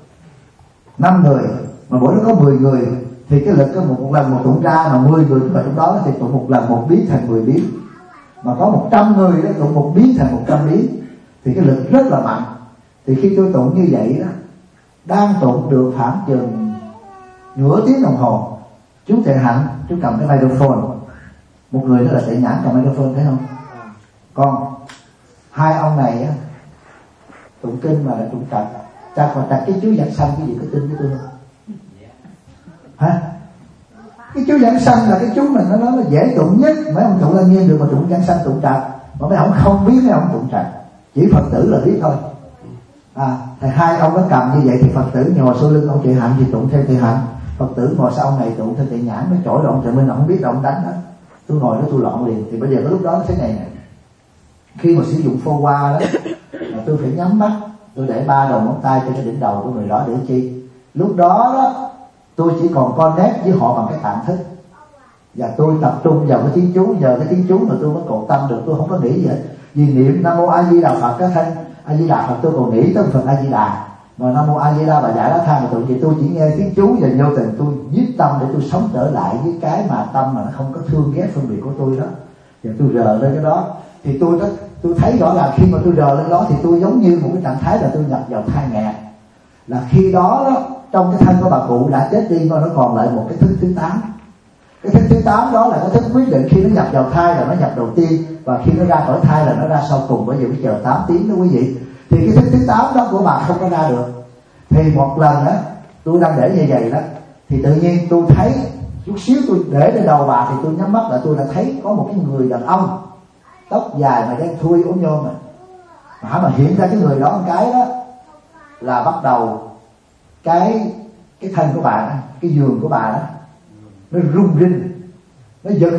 năm người, mà mỗi nó có mười người, thì cái lực có một, một lần một tụng ra mà mười người mà trong đó thì tụng một lần một biến thành mười biến. Mà có một trăm người đó tụng một biến thành một trăm biến, thì cái lực rất là mạnh. Thì khi tôi tụng như vậy đó, đang tụng được khoảng chừng nửa tiếng đồng hồ, chú Thệ Hạnh chú cầm cái microphone, một người đó là Tệ Nhãn cầm microphone, thấy không? Con hai ông này á, tụng kinh mà là tụng trạch, trạch và trạch cái chú giảng sanh, cái gì có tin với tôi không? Hả? Cái chú giảng sanh là cái chú mình nó nói là dễ tụng nhất. Mấy ông tụng lên nhiên được mà tụng giảng sanh tụng trạch, mà mấy ông không biết mấy ông tụng trạch, chỉ Phật tử là biết thôi. À, thì hai ông nó cầm như vậy thì Phật tử ngồi sau lưng ông Tệ Hạnh thì tụng theo Tệ Hạnh, Phật tử ngồi sau ông này tụng theo Tệ Nhãn. Nó chổi động Tệ Minh là không biết là ông đánh đó. Tôi ngồi đó tôi loạn liền. Thì bây giờ cái lúc đó thế này này, khi mà sử dụng phô qua đó là tôi phải nhắm mắt, tôi để ba đầu ngón tay trên cái đỉnh đầu của người đó để chi? Lúc đó đó tôi chỉ còn connect với họ bằng cái tạng thức, và tôi tập trung vào cái tiếng chú. Nhờ cái tiếng chú mà tôi mới cột tâm được, tôi không có nghĩ gì hết. Vì niệm Nam Mô A Di Đà Phật, cái thanh A Di Đà Phật tôi còn nghĩ tới Phật A Di Đà, mà Nam Mô A Di Đà Bà Dạ Đá Tha mà tụng gì tôi chỉ nghe tiếng chú và vô tình tôi nhiếp tâm để tôi sống trở lại với cái mà tâm mà nó không có thương ghét phân biệt của tôi đó, và tôi rờ lên cái đó. Thì tôi đó, tôi thấy rõ là khi mà tôi rờ lên đó thì tôi giống như một cái trạng thái là tôi nhập vào thai nghẹt. Là khi đó, đó trong cái thân của bà cụ đã chết đi, nó còn lại một cái thức thứ tám. Cái thức thứ tám đó là cái thức quyết định khi nó nhập vào thai là nó nhập đầu tiên, và khi nó ra khỏi thai là nó ra sau cùng. Bởi vì phải chờ tám tiếng đó quý vị. Thì cái thức thứ tám đó của bà không có ra được. Thì một lần đó tôi đang để như vậy đó, thì tự nhiên tôi thấy chút xíu tôi để lên đầu bà, thì tôi nhắm mắt là tôi đã thấy có một cái người đàn ông tóc dài mà đen thui ốm nhôm mà mà mà hiện ra cái người đó một cái đó là bắt đầu cái cái thân của bà đó, cái giường của bà đó nó rung rinh, nó giật,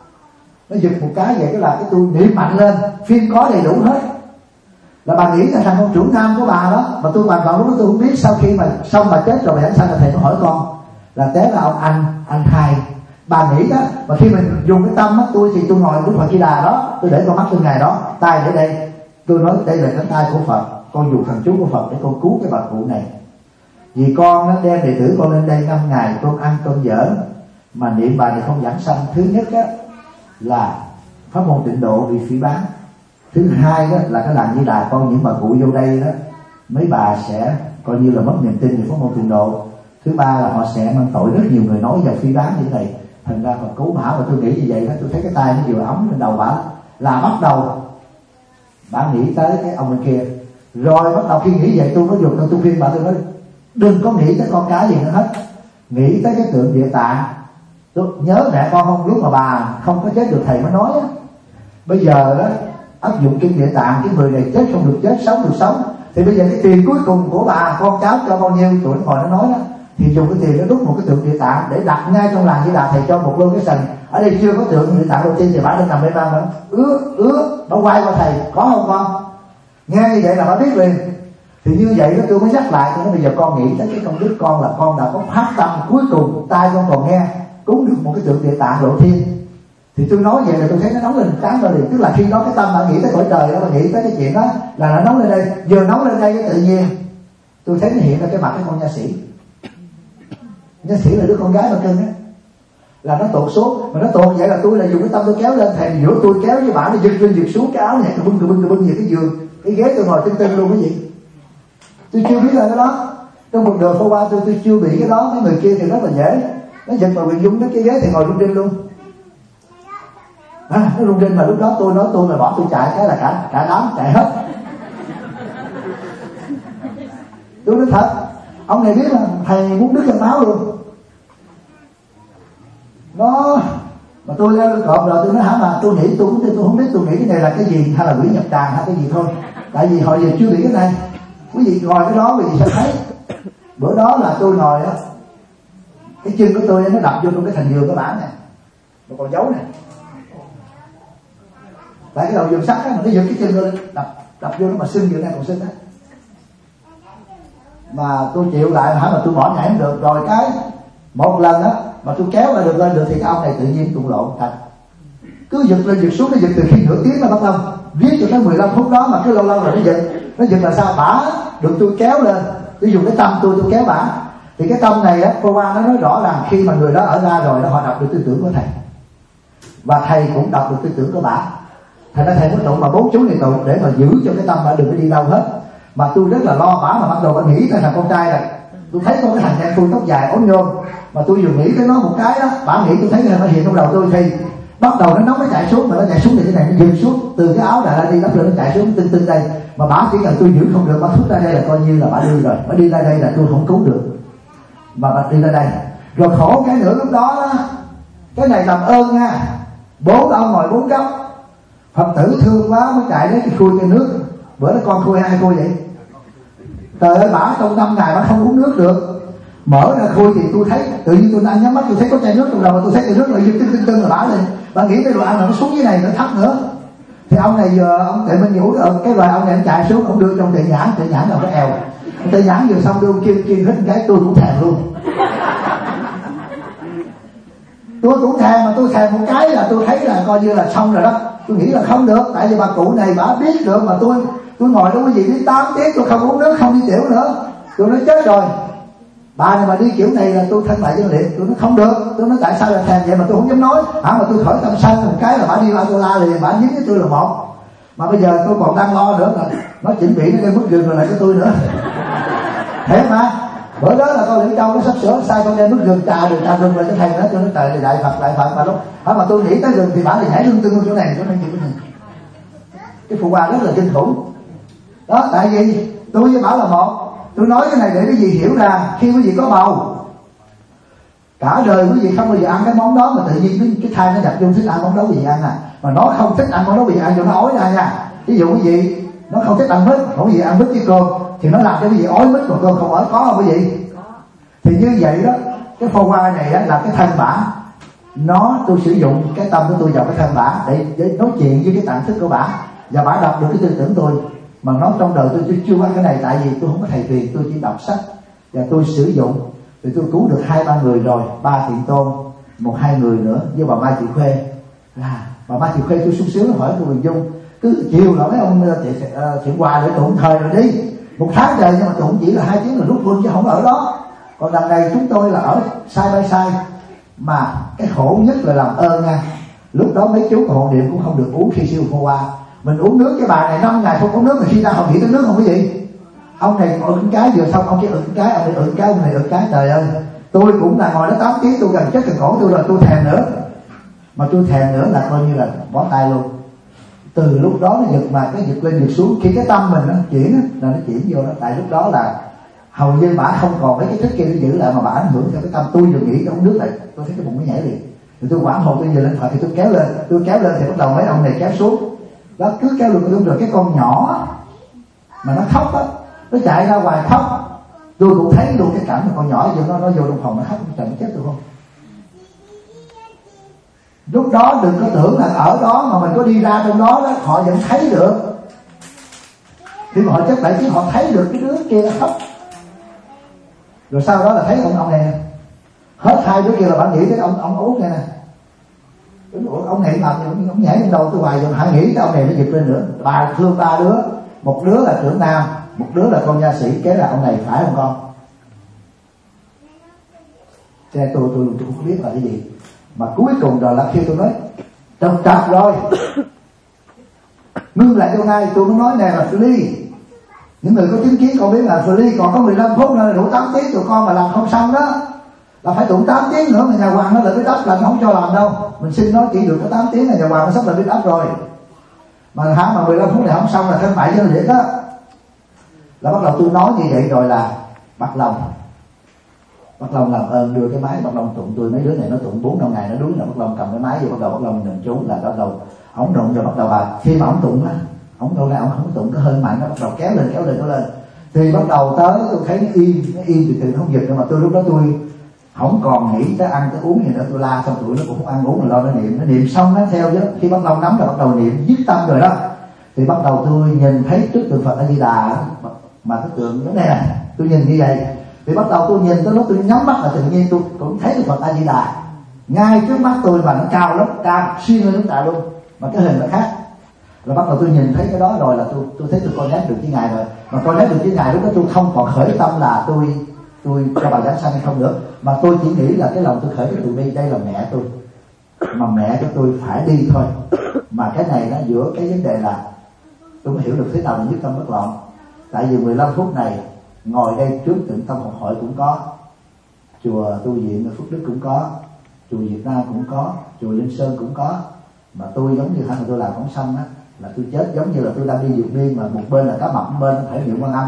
nó giật một cái vậy. Cái là cái tôi niệm mạnh lên, phim có đầy đủ hết. Là bà nghĩ là thằng con trưởng nam của bà đó, mà tôi hoàn toàn lúc đó tôi không biết. Sau khi mà xong bà chết rồi, bà sanh là thầy nó hỏi con là té là ông anh anh hai. Bà nghĩ đó, mà khi mình dùng cái tâm á, tôi thì tôi ngồi Đức Phật Di Đà đó, tôi để con mắt trên ngài đó, tay để đây, tôi nói đây là cánh tay của Phật, con dùng thần chú của Phật để con cứu cái bà cụ này. Vì con nó đem đệ tử con lên đây năm ngày, con ăn con dở mà niệm bài này không giảng sanh. Thứ nhất á là pháp môn tịnh độ bị phỉ báng. Thứ hai đó là cái làng Di Đà con những bà cụ vô đây đó, mấy bà sẽ coi như là mất niềm tin về pháp môn tịnh độ. Thứ ba là họ sẽ mang tội rất nhiều người nói và phỉ báng như thế này. Thành ra Phật cứu bả, và tôi nghĩ như vậy đó. Tôi thấy cái tay nó vừa ấm lên đầu bả là bắt đầu bả nghĩ tới cái ông bên kia. Rồi bắt đầu khi nghĩ vậy tôi nói dùng tôi khuyên bà, tôi nói đừng có nghĩ tới con cái gì nữa hết, nghĩ tới cái tượng Địa Tạng. Tôi nhớ mẹ con không, lúc mà bà không có chết được thầy mới nói á, bây giờ đó áp dụng kinh Địa Tạng, cái người này chết không được chết, sống được sống. Thì bây giờ cái tiền cuối cùng của bà con cháu cho bao nhiêu, tụi nó ngồi nó nói đó, thì dùng cái tiền nó đúc một cái tượng Địa Tạng để đặt ngay trong làng Di Đà. Thầy cho một lô cái sành ở đây chưa có tượng Địa Tạng đầu tiên, thì bà lên nằm bên ba mà ứa ứa bà quay qua thầy có không con? Nghe như vậy là bà biết liền. Thì như vậy đó tôi mới nhắc lại, tôi nói bây giờ con nghĩ tới cái công đức con là con đã có phát tâm cuối cùng, tai con còn nghe, cúng được một cái tượng Địa Tạng Lộ Thiên. Thì tôi nói vậy là tôi thấy nó nóng lên trán rồi liền. Tức là khi đó cái tâm bạn nghĩ tới cõi trời đó, bạn nghĩ tới cái chuyện đó là nó nóng lên đây. Vừa nóng lên đây cái tự nhiên tôi thấy nó hiện ra cái mặt cái con nha sĩ. Nha sĩ là đứa con gái mà cưng á, là nó tuột xuống. Mà nó tuột vậy là tôi là dùng cái tâm tôi kéo lên. Thầy giữa tôi kéo với bà nó giật lên giật xuống, cái áo nhẹ bưng bưng bưng bưng về cái giường, cái ghế tôi ngồi tưng tưng luôn. Cái gì tôi chưa biết là cái đó. Trong một đời qua tôi tôi chưa bị cái đó. Mấy người kia thì rất là dễ, nó giật mà quyền dung đến cái ghế thì ngồi rung rinh luôn. À, nó rung rinh. Mà lúc đó tôi nói tôi mà bỏ tôi chạy cái là cả cả đám chạy hết. Tôi nói thật, ông này biết là thầy muốn đứt chân máu luôn. Nó mà tôi leo lên cọp rồi tôi nói hả, mà tôi nghĩ tôi cũng tôi không biết tôi nghĩ cái này là cái gì, hay là quỷ nhập tràng hay cái gì thôi. Tại vì hồi giờ chưa bị cái này. Quý vị ngồi cái đó quý vị sẽ thấy. Bữa đó là tôi ngồi á, cái chân của tôi nó đập vô trong cái thành giường cái bảng này, một con dấu này. Tại cái đầu giường sắt á, mà nó giật cái chân tôi đập đập vô nó mà sưng giường này còn sưng á. Mà tôi chịu lại hả, mà tôi bỏ nhảy không được. Rồi cái một lần á mà tôi kéo lại được lên được thì cái ông này tự nhiên trụng lộn thành cứ giật lên giật xuống. Nó giật từ khi nửa tiếng là bắt đầu viết cho tới mười lăm phút đó, mà cứ lâu lâu rồi nó giật. Nó giật là sao? Bả được tôi kéo lên, tôi dùng cái tâm tôi tôi kéo bả. Thì cái tâm này á, cô qua nó nói rõ là khi mà người đó ở ra rồi, nó họ đọc được tư tưởng của thầy, và thầy cũng đọc được tư tưởng của bả. Thành ra thầy có tụng mà bốn chú này tụng để mà giữ cho cái tâm bả đừng có đi đâu hết. Mà tôi rất là lo bả, mà bắt đầu bả nghĩ tới thằng con trai này. Tôi thấy có cái thằng đen thui tóc dài ốm nhôm, mà tôi vừa nghĩ tới nó một cái đó, bả nghĩ tôi thấy là nó hiện trong đầu tôi. Thì bắt đầu nó nóng, nó chạy xuống, mà nó chạy xuống thì cái này nó dừng xuống từ cái áo đại la đi lắp lên, nó chạy xuống tinh tinh đây. Mà bả chỉ cần tôi giữ không được, bả thúc ra đây là coi như là bả đi rồi. Bả đi ra đây là tôi không cứu được, mà bả đi ra đây. Rồi khổ cái nữa lúc đó, đó cái này làm ơn nha, bốn ông ngồi bốn góc, Phật tử thương quá mới chạy đến cái khui cái nước. Bữa đó con khui hai khui vậy. Trời ơi, bả trong năm ngày bả không uống nước được. Mở ra khui thì tôi thấy tự nhiên tôi đang nhắm mắt, tôi thấy có chai nước trong đầu, mà tôi thấy cái nước rồi tưng tưng tưng là bả lên. Bà nghĩ cái đồ ăn là nó xuống dưới này nó thấp nữa. Thì ông này giờ ông để mình nhủ được cái loài ông này ông chạy xuống, ông đưa trong tự nhãn, tự nhãn là cái èo. Tự nhãn vừa xong đưa kêu kêu hết cái tôi cũng thèm luôn. Tôi cũng thèm, mà tôi thèm một cái là tôi thấy là coi như là xong rồi đó. Tôi nghĩ là không được, tại vì bà cụ này bà biết được, mà tôi tôi ngồi đó cái gì đến tám tiếng tôi không uống nước, không đi tiểu nữa. Tôi nói chết rồi, bà này mà đi kiểu này là tôi thân lại với liệt. Tôi nói không được. Tôi nói tại sao là thèm vậy, mà tôi không dám nói hả. Mà tôi khởi tâm sân một cái là bà đi la tôi la liền, bà dính với tôi là một. Mà bây giờ tôi còn đang lo nữa là nó chuẩn bị nó đem mứt gừng rồi lại cho tôi nữa. Thế mà bữa đó là con Liễu Châu nó sắp sửa sai con đem mứt gừng trà được trà gừng lại cho thầy nữa. Tôi nói trời đại Phật đại Phật mà lúc hả, mà tôi nghĩ tới gừng thì bà thì nhảy lưng tưng chỗ này chỗ này chỗ này. Cái phụ hoa rất là kinh khủng đó. Tại vì tôi với bảo là một. Tôi nói cái này để quý vị hiểu ra, khi quý vị có bầu, cả đời quý vị không bao giờ ăn cái món đó, mà tự nhiên cái, cái thai nó đặt vô thích ăn món đó quý vị ăn à. Mà nó không thích ăn món đó quý vị ăn cho nó ói ra nha. Ví dụ quý vị nó không thích ăn mít, không quý vị ăn mít với cơm thì nó làm cho quý vị ói mít, còn cơm không ói, có không quý vị? Thì như vậy đó, cái phô hoa này đó là cái thân bản. Nó tôi sử dụng cái tâm của tôi vào cái thân bản để, để nói chuyện với cái tạng thức của bản, và bản đọc được cái tư tưởng tôi. Mà nói trong đời tôi, tôi chưa có cái này, tại vì tôi không có thầy truyền, tôi chỉ đọc sách và tôi sử dụng. Thì tôi cứu được hai ba người rồi, ba Thiện Tôn, một hai người nữa với bà Mai Thị Khuê. Là bà Mai Thị Khuê tôi sung sướng hỏi tôi Bình Dung, cứ chiều là mấy ông Thiện, thiện Hòa để tụng thời rồi đi một tháng trời, nhưng mà tụng chỉ là hai tiếng là rút quân chứ không ở đó. Còn đằng này chúng tôi là ở sai bay sai. Mà cái khổ nhất là làm ơn nha, lúc đó mấy chú hộ niệm cũng không được uống khi siêu phô hoa. Mình uống nước, cái bà này năm ngày không uống nước, mà khi ra họ nghĩ tới nước không quý vị. Ông này ửng cái vừa xong, ông kia ửng cái, ông này ửng cái, ông này ửng cái. Trời ơi, tôi cũng là ngồi đó tám tiếng, tôi gần chết gần cổ tôi rồi, tôi thèm nữa. Mà tôi thèm nữa là coi như là bó tay luôn. Từ lúc đó nó giật, mà cái giật lên giật xuống, khi cái tâm mình nó chuyển là nó chuyển vô đó. Tại lúc đó là hầu như bả không còn mấy cái thích kia để giữ lại, mà bả ảnh hưởng theo cái tâm. Tôi vừa nghĩ uống nước này, tôi thấy cái bụng nó nhảy liền. Thì tôi quảng hồn, tôi vừa lên Phật thì tôi kéo lên, tôi kéo lên thì bắt đầu mấy ông này kéo xuống. Đó cứ kéo luôn luôn rồi. Cái con nhỏ mà nó khóc á, nó chạy ra ngoài khóc, tôi cũng thấy luôn cái cảnh mà con nhỏ vô nó nó vô trong phòng nó khóc, trời nó chết tôi không. Lúc đó đừng có tưởng là ở đó mà mình có đi ra trong đó, đó họ vẫn thấy được. Khi mà họ chết lại chứ họ thấy được cái đứa kia nó khóc. Rồi sau đó là thấy ông ông này Hết hai đứa kia là bạn nghĩ tới ông ông Út này nè, ông này làm ông, ông nhảy lên đầu tôi hoài rồi, hãy nghĩ tới ông này nó giật lên nữa. Bà thương ba đứa, một đứa là trưởng nam, một đứa là con nha sĩ, kế là ông này, phải không con? Cho nên tôi tôi tôi không biết là cái gì, mà cuối cùng rồi là khi tôi nói trật trật rồi, ngưng lại cho ngay, tôi mới nói nè là Ly, những người có chứng kiến con biết là Ly còn có mười lăm phút nữa là đủ tám tiếng, tụi con mà làm không xong đó là phải đủ tám tiếng nữa, mà nhà hoàng nó lại biết đắp là nó không cho làm đâu. Mình xin nó chỉ được có tám tiếng là nhà hoàng nó sắp lại biết đắp rồi, mà hả mà mười lăm phút này không xong là thân bại với liệt á. Là bắt đầu tôi nói như vậy rồi là bắt lòng bắt lòng làm ơn đưa cái máy, bắt lòng tụng tôi, mấy đứa này nó tụng bốn năm ngày nó đuối, là bắt lòng cầm cái máy vô, bắt đầu bắt lòng nhìn chú là bắt đầu ổng đụng rồi bắt đầu bà khi mà ổng tụng á, ổng đâu ra ổng không tụng, cái hơi mạnh nó bắt đầu kéo lên kéo lên kéo lên thì bắt đầu tới tôi thấy nó im nó im từ từ nó không giật nữa, mà tôi lúc đó tôi không còn nghĩ tới ăn tới uống gì nữa, tôi la xong tụi nó cũng không ăn uống, rồi lo nó niệm, nó niệm xong nó theo chứ. Khi bắt đầu nắm là bắt đầu niệm dứt tâm rồi đó, thì bắt đầu tôi nhìn thấy trước tượng Phật A Di Đà, mà cái tượng cái này nè, tôi nhìn như vậy thì bắt đầu tôi nhìn tới lúc tôi nhắm mắt là tự nhiên tôi cũng thấy được Phật A Di Đà ngay trước mắt tôi, mà nó cao lắm, cao xuyên lên chúng ta luôn, mà cái hình nó khác. Rồi bắt đầu tôi nhìn thấy cái đó rồi là tôi tôi thấy tôi con nét được với ngài rồi, mà con nét được với ngài lúc đó tôi không còn khởi tâm là tôi tôi cho bà giảng sanh hay không nữa, mà tôi chỉ nghĩ là cái lòng tôi khởi cái từ bi, đây là mẹ tôi, mà mẹ của tôi phải đi thôi. Mà cái này nó giữa cái vấn đề là tôi không hiểu được thế nào là nhất tâm bất loạn. Tại vì mười lăm phút này ngồi đây trước tượng Tâm Học Hội cũng có, chùa Tu Viện ở Phước Đức cũng có, chùa Việt Nam cũng có, chùa Linh Sơn cũng có, mà tôi giống như hả mà tôi làm phóng sanh á, là tôi chết giống như là tôi đang đi vượt biên, mà một bên là cá mập, một bên phải niệm Quan Âm.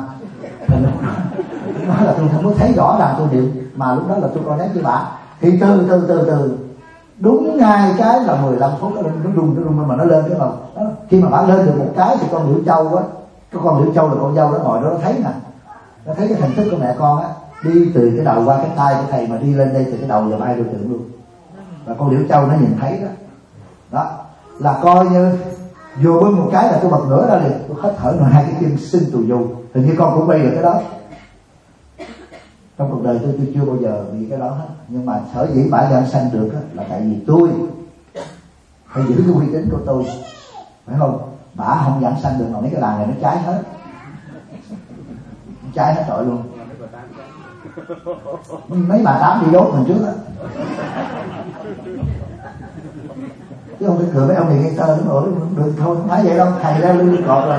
Nói là tôi không có thấy rõ ràng tôi niệm, mà lúc đó là tôi coi nét với bà, thì từ từ từ từ đúng ngay cái là mười lăm phút nó rung nó rung nó rung mà nó lên cái vòng đó. Khi mà bà lên được một cái thì con Liễu Châu á, cái con Liễu Châu là con dâu nó ngồi đó nó thấy nè, nó thấy cái thành tích của mẹ con á, đi từ cái đầu qua cái tay của thầy mà đi lên đây từ cái đầu vào hai đối tượng luôn, và con Liễu Châu nó nhìn thấy đó, đó là coi như vừa bưng một cái là tôi bật ngửa ra liền, tôi hết thở rồi hai cái chân sưng tù dù. Hình như con cũng bay được cái đó. Trong cuộc đời tôi tôi chưa bao giờ bị cái đó hết, nhưng mà sở dĩ bả giảng sanh được á, là tại vì tôi phải giữ cái uy tín của tôi, phải không? Bả không giảng sanh được mà mấy cái làng này nó cháy hết, nó cháy hết tội luôn. Mấy bà tám đi đốt mình trước á, chứ không thể cười mấy ông này nghe tơ đúng rồi, được thôi, không phải vậy đâu, thầy ra lưng cọt rồi.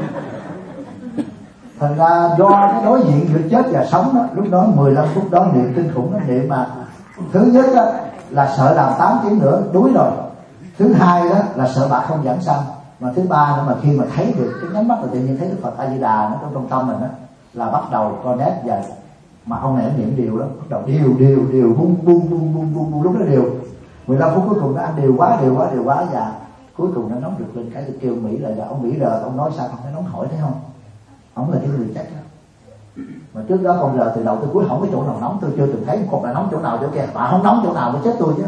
Thành ra do cái đối diện giữa chết và sống đó, lúc đó mười lăm phút đó niệm kinh khủng đó, niệm mà thứ nhất đó là sợ làm tám tiếng nữa đuối rồi, thứ hai đó là sợ bà không giảng sanh, mà thứ ba nữa mà khi mà thấy được cái nhắm mắt là tự nhiên thấy được Phật A Di Đà nó trong trong tâm mình đó, là bắt đầu con nét và mà ông này niệm điều đó, bắt đầu điều điều điều bung bung bung bung bung bung lúc đó điều mười lăm phút cuối cùng nó ăn điều quá điều quá điều quá và cuối cùng nó nóng được lên cái tôi kêu Mỹ là, là ông Mỹ rờ, ông nói sao không thấy nóng hỏi thấy không? Ông là cái người chắc đó. Mà trước đó con rờ từ đầu tới cuối không có chỗ nào nóng, tôi chưa từng thấy một cục là nóng chỗ nào chỗ kia, bà không nóng chỗ nào mới chết tôi chứ.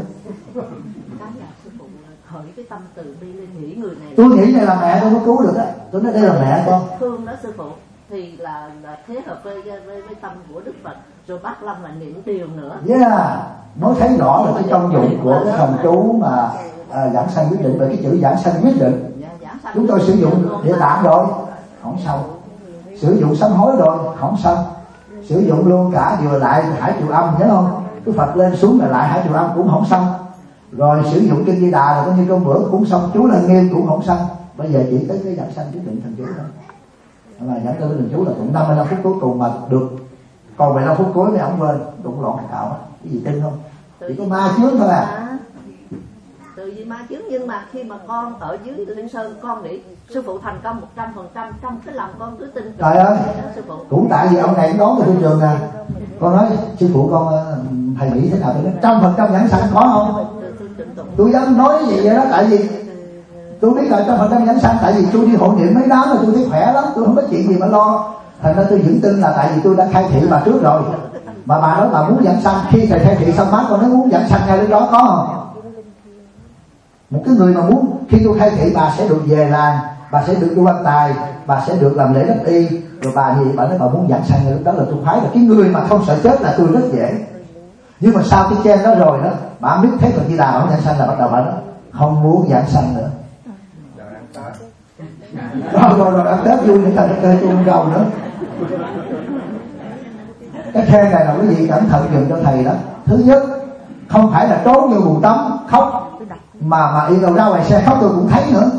Khởi cái tâm từ bi lên, nghĩ người này tôi nghĩ này là mẹ tôi mới cứu được á, tôi nói đây là mẹ con thương đó sư phụ, thì là, là thế hợp với, với với tâm của Đức Phật, rồi bác Lâm là niệm điều nữa. Yeah, mới thấy rõ là cái công dụng của cái thần chú mà à, giảng sanh quyết định, về cái chữ giảng sanh quyết định. Chúng tôi sử dụng địa tạng rồi không sao, sử dụng sám hối rồi không sao, sử dụng luôn cả vừa lại hải trụ âm, nhớ không? Cái Phật lên xuống là lại hải trụ âm cũng không xong, rồi sử dụng kinh Di Đà là coi như cơm bữa cũng xong, chú là nghiêm cũng không xong. Bây giờ chỉ tới cái giảng sanh quyết định thần chú thôi, mà giảng sanh quyết định chú là cũng năm mươi lăm phút cuối cùng mà được, còn mười lăm phút cuối mấy ông quên cũng loạn cạo á, cái gì tin không? Chỉ có ma chướng thôi à. Từ vì ma chướng, nhưng mà khi mà con ở dưới Linh Sơn, con nghĩ sư phụ thành công một trăm phần trăm, trong cái lòng con cứ tin. Trời ơi, cũng tại vì ông này cũng đón từ trường à. Con nói sư phụ con thầy nghĩ thế nào? Tôi nói trăm phần trăm giảng sanh có không? Tôi dám nói gì vậy đó, tại vì tôi biết là trăm phần trăm giảng sanh, tại vì tôi đi hộ niệm mấy đám là tôi thấy khỏe lắm, tôi không có chuyện gì mà lo. Thành ra tôi vững tin là tại vì tôi đã khai thị bà trước rồi, mà bà nói bà muốn giảng sanh, khi thầy khai thị xong bác con nói muốn giảng sanh ngay lúc đó có không? Một cái người mà muốn khi tôi khai thị bà sẽ được về làng, bà sẽ được đi quan tài, bà sẽ được làm lễ đắp y, rồi bà gì bà nói bà muốn giảng sanh ngay lúc đó là tôi phái là cái người mà không sợ chết là tôi rất dễ. Nhưng mà sau cái chen đó rồi đó, bà biết thế còn Di Đà bà không giảng sanh là bắt đầu bà đó không muốn giảng sanh nữa. Rồi rồi rồi ăn Tết vui để thành cái tôi không cầu nữa. Cái khen này là quý vị cẩn thận dùm cho thầy đó. Thứ nhất, không phải là trốn vô bồn tắm khóc, mà mà yêu đầu ra ngoài xe khóc tôi cũng thấy nữa.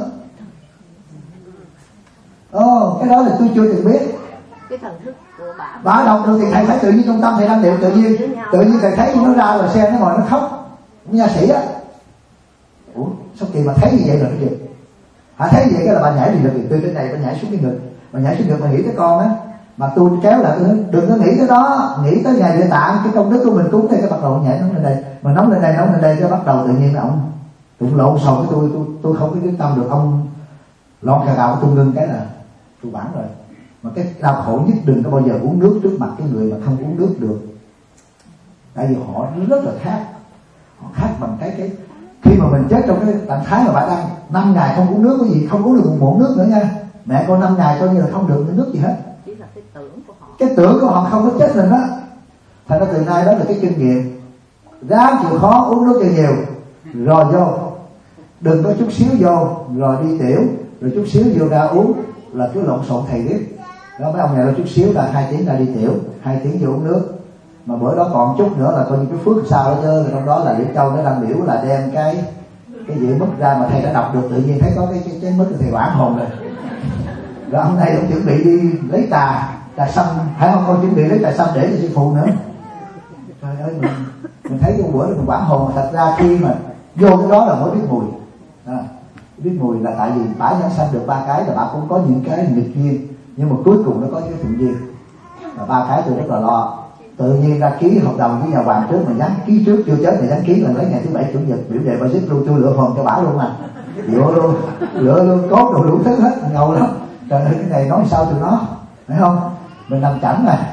Ồ, cái đó là tôi chưa từng biết. Cái thần thức của bà bà đọc được thì thầy thấy tự nhiên trong tâm thầy đang niệm, tự nhiên tự nhiên thầy thấy nó ra ngoài xe nó ngồi nó khóc. Nha sĩ á, ủa sao kỳ mà thấy như vậy rồi cái gì hả? Thấy vậy cái là bà nhảy đi được, từ trên này bà nhảy xuống cái ngực, bà nhảy xuống ngực bà nghĩ cái con á, mà tôi kéo lại tôi nói đừng có nghĩ cái đó, nghĩ tới ngày Địa Tạng, cái công đức của mình cúng, thì cái bắt đầu nhảy nóng lên đây, mà nóng lên đây nóng lên đây cái bắt đầu tự nhiên ông tụng lộn xộn với tôi, tôi tôi không có quyết tâm được, ông lon cà gạo tôi ngưng cái là tôi bản rồi. Mà cái đau khổ nhất đừng có bao giờ uống nước trước mặt cái người mà không uống nước được, tại vì họ rất là khác, họ khác bằng cái cái khi mà mình chết trong cái trạng thái mà bà đang năm ngày không uống nước, cái gì không uống được một muỗng nước nữa nha, mẹ con năm ngày coi như là không được nước gì hết. Chỉ là cái tưởng của họ, cái tưởng của họ không có chết mình đó. Thành ra từ nay đó là cái kinh nghiệm, ráng chịu khó uống nước cho nhiều, rồi vô, đừng có chút xíu vô rồi đi tiểu, rồi chút xíu vô ra uống là cứ lộn xộn thầy biết. Đó mấy ông này là chút xíu là hai tiếng ra đi tiểu, hai tiếng vô uống nước. Mà bữa đó còn chút nữa là coi như cái phước sao đó chứ, trong đó là Liễu Châu nó đang biểu là đem cái cái dĩa mứt ra, mà thầy đã đọc được tự nhiên thấy có cái cái, cái mứt thì thầy hoảng hồn rồi. Rồi hôm nay ông chuẩn bị đi lấy trà trà xăm, phải không? Con chuẩn bị lấy trà xăm để cho sư phụ nữa. Trời ơi, mình mình thấy cái bữa đó mình hoảng hồn. Thật ra khi mà vô cái đó là mới biết mùi à, biết mùi là tại vì bả giảng sanh được ba cái là bà cũng có những cái nghịch duyên, nhưng mà cuối cùng nó có cái thuận duyên. Và ba cái tôi rất là lo. Tự nhiên ra ký hợp đồng với nhà hoàng trước mà dán ký trước chưa chết thì dán ký là lấy ngày thứ bảy chủ nhật biểu đề bà giúp luôn, tôi lựa hồn cho bả luôn à, lựa luôn lựa luôn cốt đồ đủ thứ hết, ngầu lắm. Trời ơi, cái này nói sao tụi nó, phải không? Mình nằm chảnh này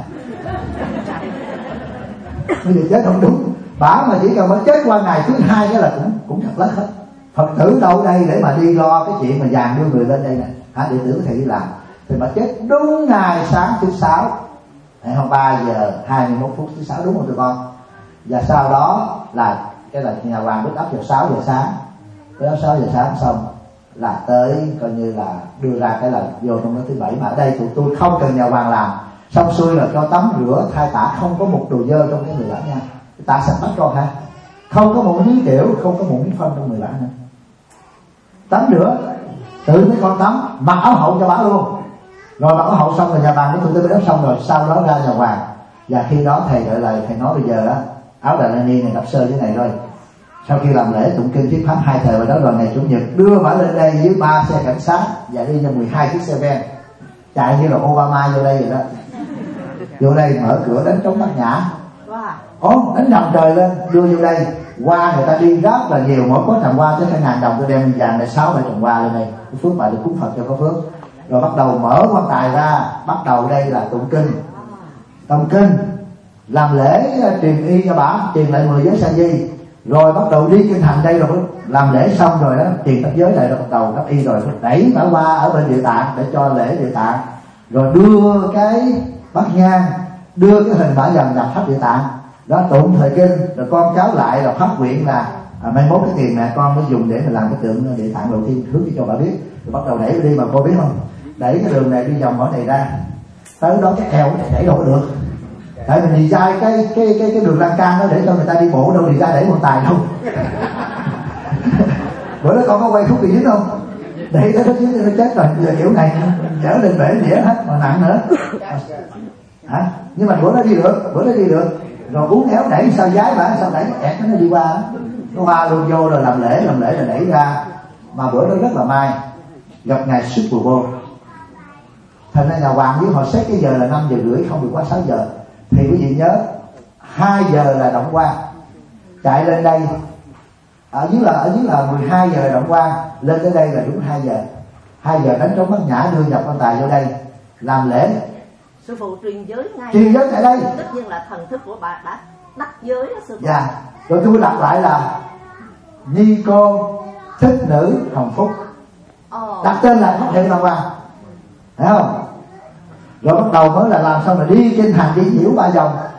bây giờ chết không đúng. Bả mà chỉ cần mới chết qua ngày thứ hai cái là cũng cũng thật lất hết. Phật tử đâu đây để mà đi lo cái chuyện mà dàn đưa người lên đây nè, hả? Đệ tử thầy đi làm thì mà chết đúng ngày sáng thứ sáu, hay không, ba giờ hai mươi mốt phút thứ sáu, đúng không tụi con? Và sau đó là cái là nhà hoàng bích ấp vào sáu giờ sáng, tới sáu giờ sáng xong là tới coi như là đưa ra cái là vô trong đó thứ bảy. Mà ở đây tụi tôi không cần nhà hoàng làm, xong xuôi là cho tắm rửa thay tả, không có một đồ dơ trong cái người bản nha. Ta sạch bắt con ha, không có một miếng tiểu, không có một miếng phân trong người bản nữa. Tắm rửa tự mấy con tắm, mặc áo hậu cho bả luôn. Rồi mặc áo hậu xong rồi nhà hoàng của tụi tôi mới đắp xong rồi, sau đó ra nhà hoàng. Và khi đó thầy gọi là thầy nói bây giờ á, áo Đà La Ni này đắp sơ thế này rồi. Sau khi làm lễ tụng kinh thuyết pháp hai thời và đó rồi ngày chủ nhật đưa bả lên đây với ba xe cảnh sát và đi cho mười hai chiếc xe ben chạy như là Obama vô đây vậy đó. Vô đây mở cửa đánh trống Bát Nhã, ố đánh rầm trời lên đưa vô đây. Hoa người ta đi rất là nhiều, mỗi có tràng hoa tới hai ngàn đồng, tôi đem vàng này sáu bảy tràng hoa lên đây, cái phước bài được cúng Phật cho có phước. Rồi bắt đầu mở quan tài ra, bắt đầu đây là tụng kinh, tụng kinh làm lễ truyền y cho bả, truyền lại mười giới sa di. Rồi bắt đầu đi kinh thành đây rồi làm lễ xong rồi đó, truyền các giới lại rồi bắt đầu đắp y rồi đẩy bả qua ở bên Địa Tạng để cho lễ Địa Tạng, rồi đưa cái bát nhang, đưa cái hình bả dần nhập tháp Địa Tạng đó, tụng thời kinh. Rồi con cháu lại là phát nguyện là à, mai mốt cái tiền mẹ con mới dùng để mà làm cái tượng Địa Tạng đầu tiên, hướng cho bà biết. Rồi bắt đầu đẩy đi, mà cô biết không, đẩy cái đường này đi vòng ở này ra, tới đó cái eo này đẩy đâu có được, tại mình đi dai cái cái cái cái đường lan can đó để cho người ta đi bộ, đâu đi ra đẩy quan tài đâu. Bữa đó con có quay khúc gì dính không, đẩy tới đó chứ nó chết rồi, giờ kiểu này chở lên bể đĩa hết mà nặng nữa hả. Nhưng mà bữa đó đi được, bữa đó đi được. Rồi uống éo đẩy sao giái bả, sao đẩy ẹt nó đi qua, nó qua luôn vô rồi làm lễ, làm lễ là đẩy ra. Mà bữa đó rất là may gặp ngài Sức Bồ Vô. Thành ra nhà hoàng với họ xét cái giờ là năm giờ rưỡi, không được quá sáu giờ. Thì quý vị nhớ hai giờ là động quan, chạy lên đây ở dưới là ở dưới là mười hai giờ là động quan, lên tới đây là đúng hai giờ. Hai giờ đánh trống Bát Nhã đưa nhập quan tài vô đây làm lễ. Sư phụ truyền giới ngay, truyền giới tại đây, tất nhiên là thần thức của bà đã đắc giới đó sư phụ. Dạ. Rồi tôi đọc lại là Nhi Con Thích Nữ Hồng Phúc, oh. đặt tên là Pháp Hiệu Long Quang, thấy không? Rồi bắt đầu mới là làm xong là đi kinh thành đi nhiễu ba vòng,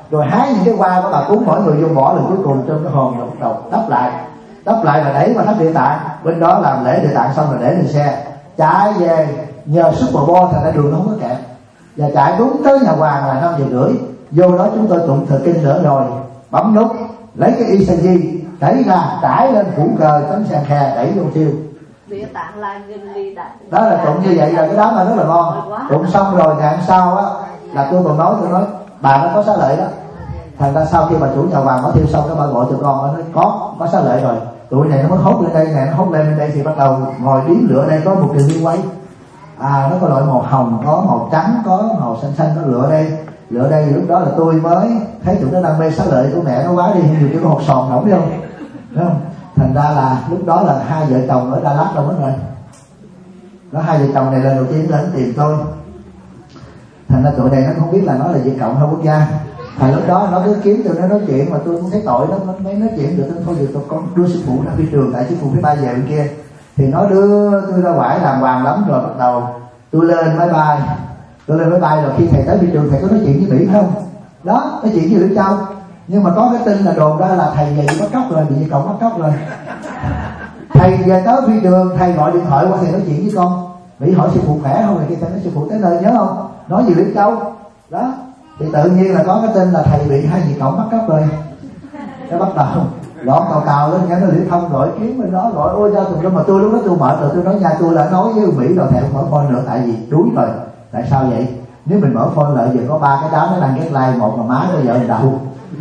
rồi hái những cái hoa của bà cúng, mỗi người vô bỏ, lần cuối cùng trong cái hòm rồi bắt đầu đắp lại, đắp lại và đẩy vào tháp Địa Tạng. Bên đó làm lễ Địa Tạng xong rồi để lên xe chạy về, nhờ Super Bowl thành ra đường nó không có kẹt, và chạy đúng tới nhà hoàng là năm giờ rưỡi. Vô đó chúng tôi tụng thời kinh nữa rồi bấm nút, lấy cái y di đẩy ra, trải lên phủ cờ tấm sàn khe, đẩy vô tiêu. Địa Tạng là nghìn ly đại. Đó là tụng như vậy là cái đó là rất là ngon. Tụng xong rồi ngày hôm sau á là tôi còn nói, tôi nói bà nó có xá lợi đó. Thành ra sau khi bà chủ nhà hoàng có thiêu xong, cái bà gọi tụi con nó nói có có xá lợi rồi. Tụi này nó mới hốt lên đây, này nó hốt lên bên đây thì bắt đầu ngồi điếm lửa. Đây có một kiều liên quay, à nó có loại màu hồng, có màu trắng, có màu xanh xanh, nó lựa đây lựa đây. Lúc đó là tôi mới thấy tụi nó đam mê xá lợi của mẹ nó quá đi, nhiều cái hột sòn nổi không, đúng không? Thành ra là lúc đó là hai vợ chồng ở Đà Lạt đâu mất rồi. Đó, hai vợ chồng này lần đầu tiên đến tìm tôi. Thành ra tụi này nó không biết là nó là Việt Cộng hay quốc gia. Thành lúc đó nó cứ kiếm tụi nó nói chuyện mà tôi cũng thấy tội lắm. Nó mới nói chuyện được, tôi thôi giờ tôi con đưa sư phụ ra phi trường, tại sư phụ phải bay về bên kia. Thì nó đưa tôi ra ngoài đàng hoàng lắm. Rồi bắt đầu tôi lên máy bay, tôi lên máy bay rồi khi thầy tới phi trường thầy có nói chuyện với Mỹ không? Đó, nói chuyện với Lữ Châu. Nhưng mà có cái tin là đồn ra là thầy về bị bắt cóc rồi, bị Việt Cộng bắt cóc rồi. Thầy về tới phi trường, thầy gọi điện thoại qua thầy nói chuyện với con. Mỹ hỏi sư phụ khỏe không? Rồi kia thầy nói sư phụ tới nơi nhớ không? Nói gì Lữ Châu. Đó, thì tự nhiên là có cái tin là thầy bị hai Việt Cộng bắt cóc rồi. Nó bắt đầu gõ cào cào lên, nghe nó Liễu Thông gọi kiếm bên đó, gọi ôi ra tùm lum. Mà tôi lúc đó tôi mệt rồi, tôi nói nha, tôi đã nói với Mỹ rồi thầy không mở phone nữa, tại vì đuối rồi. Tại sao vậy? Nếu mình mở phone lại giờ có ba cái đám nó đang get like, một là má của vợ mình đậu,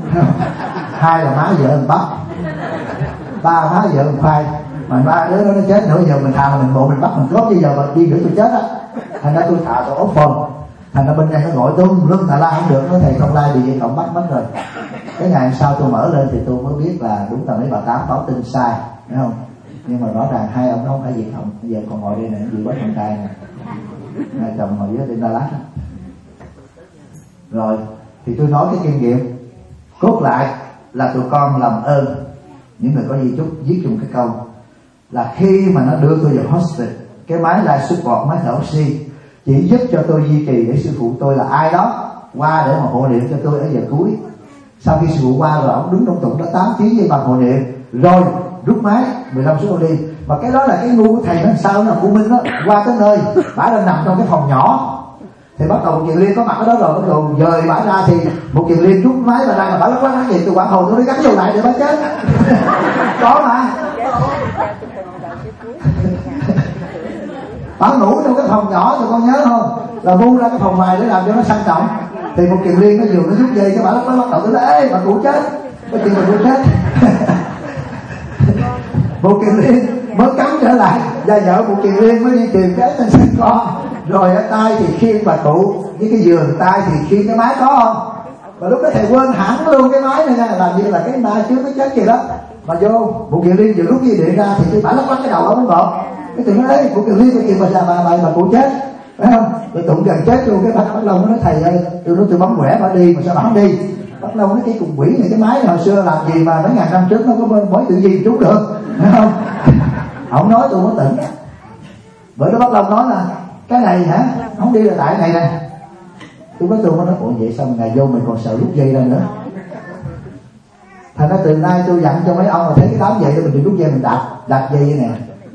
hai là má vợ mình bắp, ba má vợ mình khoai, mà ba đứa đó nó chết nữa, giờ mình thà mình bộ mình bắt mình cốt, bây giờ mà đi nữa tôi chết á. Thành ra tôi thà tôi ốp phone. Thành ra bên đây nó gọi tôi lưng thà la không được, nó thầy không like bị Việt Cộng bắt mất rồi. Cái ngày sau tôi mở lên thì tôi mới biết là đúng là mấy bà tám báo tin sai, thấy không? Nhưng mà rõ ràng hai ông nó không phải Việt Cộng. Bây giờ còn ngồi đây này, gì bớt con trai nè, hai chồng ngồi dưới bên Đà Lạt. Rồi thì tôi nói cái kinh nghiệm cốt lại là tụi con làm ơn những người có di chúc viết chung cái câu là khi mà nó đưa tôi vào hospital, cái máy life support, máy thở oxy chỉ giúp cho tôi duy trì để sư phụ tôi là ai đó qua để mà hộ niệm cho tôi ở giờ cuối. Sau khi sư phụ qua rồi ông đứng trong tụng đó tám tiếng với bằng hộ niệm rồi rút máy mười lăm phút đi. Mà cái đó là cái ngu của thầy nó sao nó của Minh đó, qua tới nơi bả đang nằm trong cái phòng nhỏ thì bắt đầu một Kiều Liên có mặt ở đó rồi, bắt đầu dời bả ra thì một Kiều Liên rút máy và đang là bả lúc quá nói gì tôi quản hồn tôi mới gắn vô lại để bả chết. Có mà bả ngủ trong cái phòng nhỏ tụi con nhớ không, là bu ra cái phòng ngoài để làm cho nó sang trọng. Thì một Kiều Liên nó vừa nó rút dây cái bả lúc đó bắt đầu tôi nói ê bà cụ chết, có chuyện mà cụ chết. Một Kiều Liên mới cắm trở lại và vợ một Kiều Liên mới đi tìm cái tên sinh con. Rồi ở tay thì khiêng bà cụ với cái giường, tay thì khiêng cái máy, có không? Và lúc đó thầy quên hẳn luôn cái máy này nha, làm như là cái ma trước nó chết gì đó. Mà vô một Kiều Liên vừa lúc dây điện ra thì tôi bả lắc lắc cái đầu ở muốn ngọt. Cái tụi nó đấy một Kiều Liên cái kia mà bà bà bà, bà cụ chết, phải không? Rồi tụng gần chết luôn. Cái bắt bắt đầu nó nói thầy ơi, tôi nói tôi bấm quẻ bà đi mà sao bà không đi? Bắt đầu nó cái cùng quỷ này, cái máy này hồi xưa làm gì mà mấy ngàn năm trước nó có mới tự nhiên chút được, phải không? Ông nói tôi mới tỉnh. Bởi đó bắt đầu nói là cái này hả, không đi là tại này nè. Tôi nói tôi mới nói ủa vậy sao ngày vô mình còn sợ rút dây ra nữa. Thành ra từ nay tôi dặn cho mấy ông mà thấy cái đám vậy thì mình đừng rút dây, mình đạp đạp dây nè.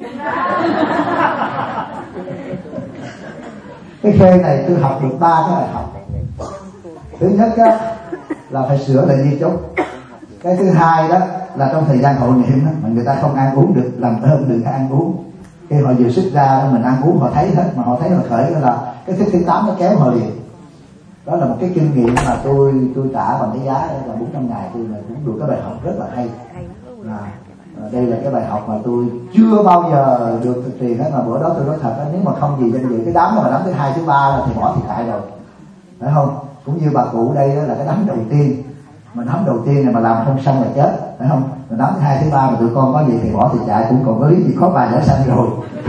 Cái khê này tôi học được ba cái bài học. Thứ nhất á, là phải sửa lại di chúc. Cái thứ hai đó là trong thời gian hộ niệm đó, mà người ta không ăn uống được, làm ơn đừng ăn uống. Khi họ vừa xuất ra mình ăn uống họ thấy hết, mà họ thấy là khởi là cái thứ thứ tám nó kéo họ liền. Đó là một cái kinh nghiệm mà tôi tôi trả bằng cái giá là bốn trăm ngàn, tôi là cũng được cái bài học rất là hay. À, đây là cái bài học mà tôi chưa bao giờ được thực hiện hết. Mà bữa đó tôi nói thật đó, nếu mà không gì danh dự cái đám mà đám thứ hai thứ ba là thì bỏ thiệt hại rồi, phải không? Cũng như bà cụ đây đó là cái đám đầu tiên, mà đám đầu tiên này mà làm không xong là chết, phải không? Mà đám thứ hai thứ ba mà tụi con có gì thì bỏ thì chạy, cũng còn có lý gì khó bài đã sanh rồi.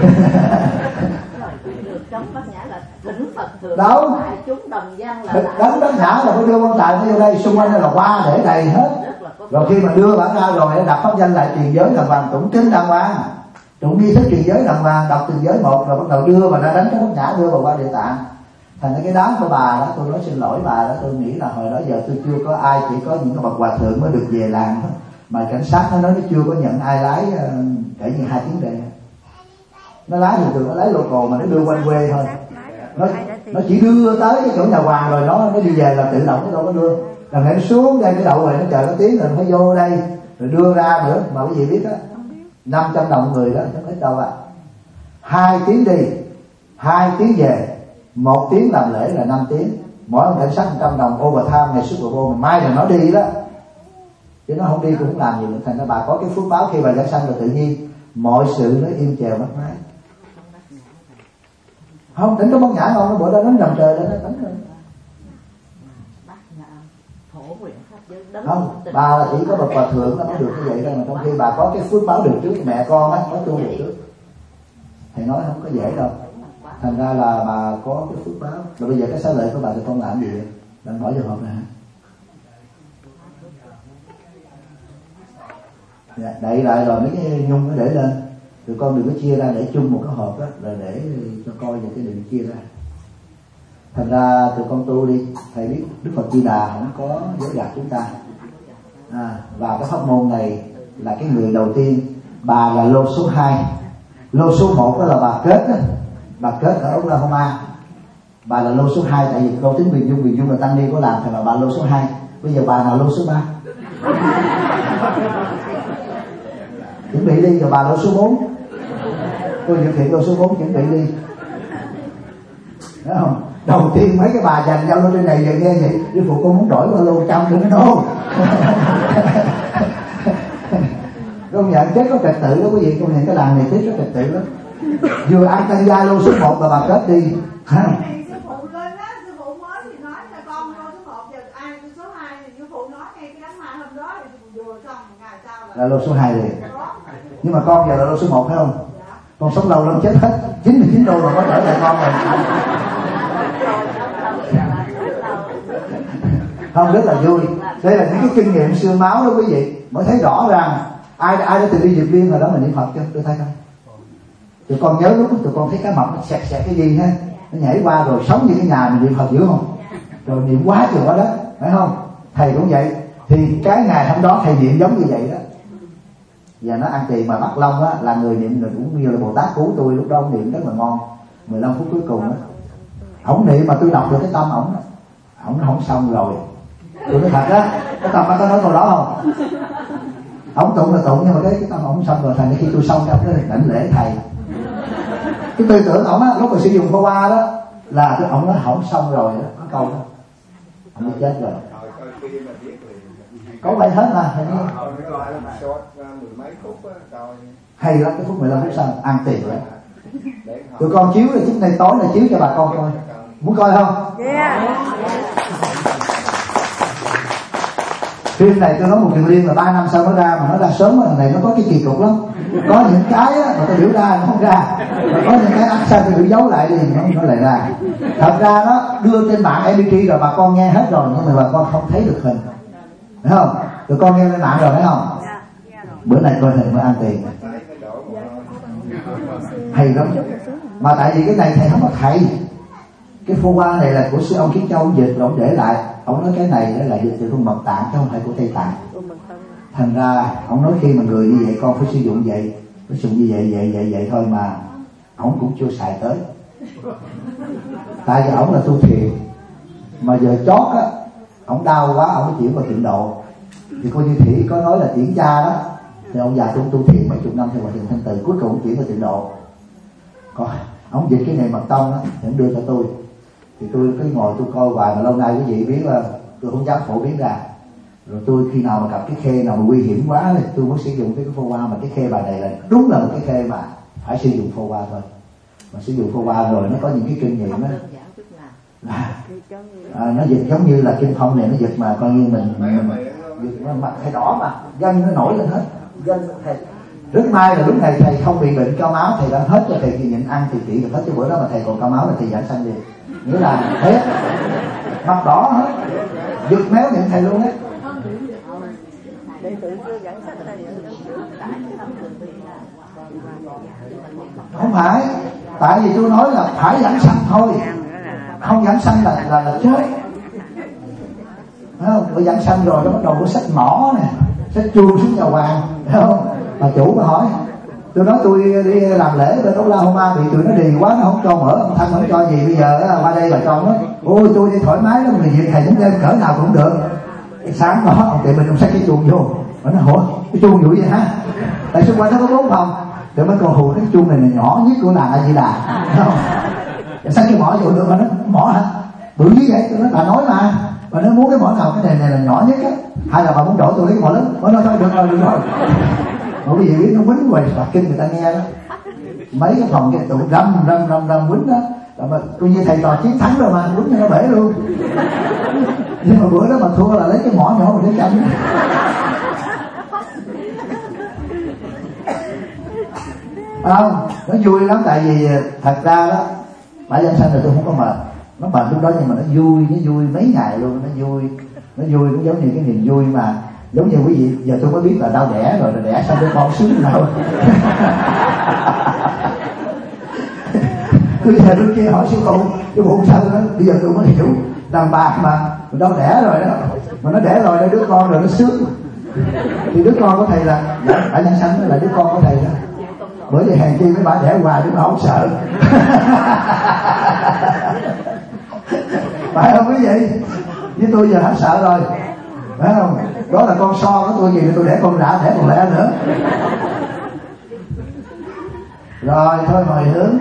Đâu chúng đồng dân là đánh đánh nhã là phải đưa quan tài vô đây, xung quanh đây là hoa để đầy hết. Rồi khi mà đưa bản ra rồi đặt pháp danh lại truyền giới đàng hoàng, tụng kinh đàng hoàng, tụng nghi thức truyền giới đàng hoàng, đọc từng giới một, rồi bắt đầu đưa và ra đánh cái bát nhã đưa vào qua Địa Tạng. Thành ra cái đám của bà đó, tôi nói xin lỗi bà đó, tôi nghĩ là hồi đó giờ tôi chưa có ai, chỉ có những cái bậc hòa thượng mới được về làng thôi. Mà cảnh sát nó nói nó chưa có nhận ai lái kể như hai tiếng về. Nó lái thường thường nó lái local mà nó đưa quanh quê thôi. Nó, nó chỉ đưa tới cái chỗ nhà hoàng rồi nó nó đi về là tự động, nó đâu có đưa. Lần này nó xuống đây cái đậu rồi nó chờ nó tiếng rồi nó phải vô đây rồi đưa ra nữa. Mà quý vị biết á, năm trăm đồng người đó không ít đâu ạ. À. Hai tiếng đi, hai tiếng về, một tiếng làm lễ là năm tiếng. Mỗi ông cảnh sát một trăm đồng overtime ngày Super Bowl, mà mai là nó đi đó, chứ nó không đi cũng không làm gì nữa. Thành ra bà có cái phước báo khi bà giảng sanh là tự nhiên mọi sự nó im chèo mát mái. Không đánh có bóng nhảy không, nó bữa đó nó nằm trời lên nó đánh rồi. Không, bà là chỉ có bậc hòa thượng nó mới được như vậy thôi, mà trong khi bà có cái phước báo được trước mẹ con á, có tu được trước. Thầy nói không có dễ đâu. Thành ra là bà có cái phước báo. Rồi bây giờ cái xá lợi của bà thì con làm gì vậy? Đang hỏi giờ hộp này hả? Dạ, đậy lại rồi mấy cái nhung nó để lên. Tụi con đừng có chia ra để chung một cái hộp đó, rồi để cho coi về cái đừng chia ra. Thành ra tụi con tu đi, thầy biết Đức Phật Di Đà không có dối gạt chúng ta. À, và cái pháp môn này là cái người đầu tiên, bà là lô số hai. Lô số một đó là bà Kết đó. Bà Kết ở Oklahoma. Bà là lô số hai, tại vì câu tính Bình Dung, Bình Dung là tăng ni có làm thì là bà lô số hai. Bây giờ bà là lô số ba. Chuẩn bị đi, rồi bà lô số bốn. Tôi dự thiện lô số bốn chuẩn bị đi. Đúng không? Đầu tiên mấy cái bà dành giao lô trên này về nghe vậy, Đức Phụ con muốn đổi qua lô trăm nữa nó đâu. Công nhận chết có trật tự đó quý vị, công nhận cái làng này chết có trật tự lắm. Vừa ăn canh gia lô số một là bà Kết đi. Hả? Sư phụ lên á, sư phụ mới thì nói là con lô số một, giờ ai số hai thì sư phụ nói ngay cái đám ma hôm đó thì sư phụ vừa xong một ngày sau là Là lô số hai liền. Nhưng mà con giờ là lô số một phải không? Con sống lâu lắm chết hết chín mươi chín đô rồi mới trở lại con rồi. Không, rất là vui. Đây là những cái kinh nghiệm xương máu đó quý vị, mới thấy rõ ràng. Ai ai đã từng đi Điện Biên rồi đó mà niệm Phật chưa? Tôi thấy không? Tụi con nhớ lúc tụi con thấy cái mập nó xẹt xẹt cái gì ha, nó nhảy qua rồi sống như cái nhà mình niệm Phật dữ không? Rồi niệm quá chừng quá đó, phải không? Thầy cũng vậy. Thì cái ngày hôm đó thầy niệm giống như vậy đó. Và nó ăn tiền mà Bắc Long á, là người niệm rồi cũng như là Bồ Tát cứu tôi, lúc đó ông niệm rất là ngon. mười lăm phút cuối cùng á, ổng niệm mà tôi đọc được cái tâm ổng đó. Ổng nó không xong rồi. Tôi nói thật á, cái tâm nó có nói câu đó không? Ổng tụng là tụng nhưng mà cái, cái tâm ổng xong rồi. Thành khi tôi xong trong cái đảnh lễ thầy, cái tư tưởng ổng á, lúc mà sử dụng phô ba đó là cái ổng nó hỏng xong rồi đó, có câu đó ổng nó chết rồi. Có vậy hết mà thầy nghe. Hay lắm, cái phút mười lăm phút sau ăn tiền rồi. Tụi con chiếu là chút này tối là chiếu cho bà con coi. Muốn coi không? Yeah. Phim này tôi nói một chuyện riêng là ba năm sau nó ra, mà nó ra sớm mà thằng này nó có cái kỳ cục lắm. Có những cái á, mà tôi biểu ra nó không ra, mà có những cái ắt sao tôi biểu giấu lại đi nó, nó lại ra. Thật ra nó đưa trên mạng em pê tê rồi bà con nghe hết rồi, nhưng mà bà con không thấy được hình, phải không? Tụi con nghe lên mạng rồi phải không? Bữa nay coi hình mới ăn tiền. Hay lắm. Mà tại vì cái này thầy không có thầy. Cái phô qua này là của sư ông Kiến Châu, ông dịch rồi ông để lại. Ông nói cái này là dịch từ phương Mật Tạng chứ không phải của Tây Tạng. Thành ra ông nói khi mà người như vậy con phải sử dụng vậy, phải sử dụng như vậy vậy vậy vậy thôi, mà ông cũng chưa xài tới. Tại vì ông là tu thiền, mà giờ chót á, ông đau quá ông chuyển vào tịnh độ. Thì coi như Thủy có nói là tiễn cha đó, thì ông già tu tu thiền mấy chục năm theo hòa thượng Thanh Từ, cuối cùng ông chuyển vào tịnh độ. Còn ông dịch cái này mật tông á, thì ông đưa cho tôi, thì tôi cứ ngồi tôi coi hoài, mà lâu nay quý vị biết là tôi không dám phổ biến ra. Rồi tôi khi nào mà gặp cái khê nào mà nguy hiểm quá thì tôi mới sử dụng cái phô qua. Mà cái khê bài này là đúng là một cái khê mà phải sử dụng phô qua thôi. Mà sử dụng phô qua rồi nó có những cái kinh nghiệm á, à, à, nó dịch giống như là kinh phong này, nó dịch mà coi như mình, mình dịch nó mặt thầy đỏ mà gân nó nổi lên hết. Gân thầy rất may là lúc này thầy không bị bệnh cao máu, thầy đã hết cho thầy kỳ nhịn ăn thì kỹ được hết. Cái bữa đó mà thầy còn cao máu là thầy giảng sanh liền, nghĩa là hết mặt đỏ hết, giật méo miệng thầy luôn á. Không phải, tại vì tôi nói là phải giảng sanh thôi, không giảng sanh là là, là chết. Thấy không? Tôi giảng sanh rồi nó bắt đầu có sách mỏ nè, sách chuông xuống nhà hoàng, thấy không? Mà chủ mới hỏi, tôi nói tôi đi làm lễ bên Oklahoma bị tụi nó đì quá, nó không cho mở âm thanh, không cho gì, bây giờ qua đây bà cho nó, ôi tôi đi thoải mái lắm, người Việt thầy cũng lên cỡ nào cũng được. Sáng đó ông tiệm mình ông xách cái chuông vô, mà nó hỏi cái chuông vụ vậy hả? Tại xung quanh nó có bốn phòng, để mấy con hù cái chuông này là nhỏ nhất của làng A Di Đà, thấy không? Xách cái mỏ vô được mà nó mỏ hả? Bự như vậy, tôi nói bà nói mà, mà nó muốn cái mỏ nào cái này này là nhỏ nhất á, hay là bà muốn đổi tôi lấy cái mỏ lớn? Nó nói thôi được rồi, được rồi. Bởi vì biết nó quýnh hoài Phật kinh người ta nghe đó, mấy cái phòng cái tụ râm râm râm râm quýnh đó, mà tôi như thầy trò chiến thắng rồi mà quýnh cho nó bể luôn. Nhưng mà bữa đó mà thua là lấy cái mỏ nhỏ mà để chăm. Không, nó vui lắm, tại vì thật ra đó bả giảng sanh rồi tôi không có mệt, nó mệt lúc đó nhưng mà nó vui, nó vui mấy ngày luôn, nó vui, nó vui cũng giống như cái niềm vui mà giống như quý vị giờ tôi mới biết là đau đẻ rồi, là đẻ xong đứa con sướng nào. Tôi giờ tôi kia hỏi sư phụ, cái bụng sao đó, bây giờ tôi mới hiểu đàn bà mà đau đẻ rồi đó, mà nó đẻ rồi nó đứa con rồi nó sướng. Thì đứa con của thầy là ở nhân sanh là đứa con của thầy đó, bởi vì hàng chi mấy bà đẻ hoài đứa bà không sợ. Phải không quý vị? Với tôi giờ hết sợ rồi, phải không? Đó là con so của tôi gì, tôi đẻ con rã, đẻ con lẻ nữa. Rồi thôi hồi hướng.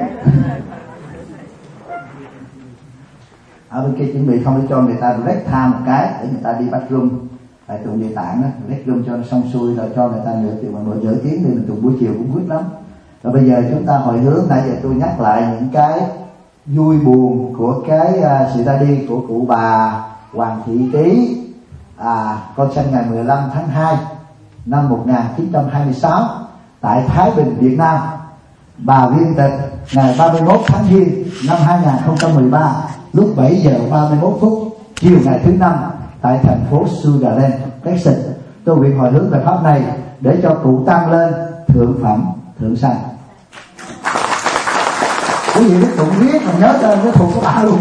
Ở bên kia chuẩn bị không để cho người ta break time một cái để người ta đi bathroom, tại tụng địa tạng á, break room cho nó xong xuôi rồi cho người ta nửa tiếng, mà nửa nửa tiếng thì mình tụng buổi chiều cũng quyết lắm. Rồi bây giờ chúng ta hồi hướng, nãy giờ tôi nhắc lại những cái vui buồn của cái uh, sự ra đi của cụ bà Hoàng Thị Ký, à, con sinh ngày mười lăm tháng hai năm một nghìn chín trăm hai mươi sáu tại Thái Bình, Việt Nam. Bà viên tịch ngày ba mươi mốt tháng Giêng năm hai nghìn không trăm mười ba lúc bảy giờ ba mươi mốt phút chiều ngày thứ năm tại thành phố Sugarland, Texas. Tôi nguyện hồi hướng về pháp này để cho cụ tăng lên thượng phẩm thượng sanh. Quý vị biết tụng viết mà nhớ tên cái thuộc của bà luôn.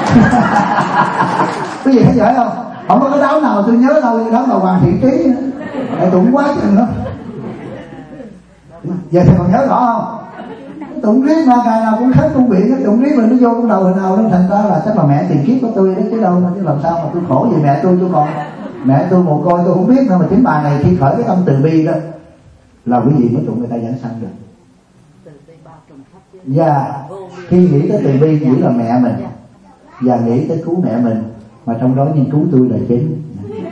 Quý vị thấy giỏi không? Không có cái đáo nào tôi nhớ đâu, cái đó là Hoàng Thị Ký, lại tụng quá chừng đó. Giờ thì còn nhớ rõ không? Tụng riết mà ngày nào cũng hết công việc, tụng riết mà nó vô trong đầu hồi nào đó, thành ra là chắc là mẹ tiền kiếp của tôi đó chứ đâu, chứ làm sao mà tôi khổ vậy. Mẹ tôi tôi còn mẹ tôi mồ côi tôi không biết nữa, mà chính bà này khi khởi cái tâm từ bi đó là quý vị mới tụng người ta giảng sanh được. Và khi nghĩ tới từ bi chỉ là mẹ mình và nghĩ tới cứu mẹ mình, mà trong đó nhưng cứu tôi là chính.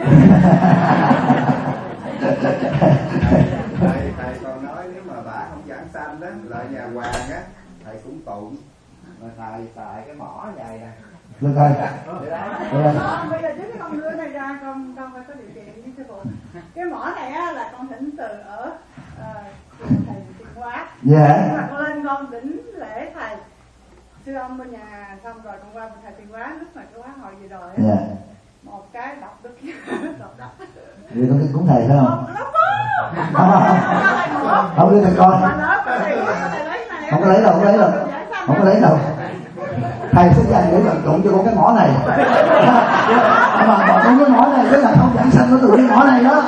Thầy, thầy còn nói nếu mà bà không giảng sanh đó, lại nhà hoàng á, thầy cũng tụng, mà thầy xài cái mỏ vậy nè. Được rồi. Con bây giờ trước cái con đưa này ra, con con phải có điều kiện với sư phụ. Cái mỏ này á là con thỉnh từ ở uh, thầy Tuyên Hóa. Dạ. Mà con lên con đỉnh lễ thầy sư ông bên nhà, xong rồi con qua bên thầy Tuyên Hóa, lúc mà cái khóa hồi gì rồi á. Dạ. Một cái đọc đức đọc đọc. Vì con cúng thầy phải không? Nó có. Không, không đưa thầy con. Không có lấy đâu, không có lấy đâu. Không có lấy đâu. Thầy sẽ dành để vận dụng cho con cái mỏ này. Mà bọn con cái mỏ này tức là không giảng sanh của tụi cái mỏ này đó.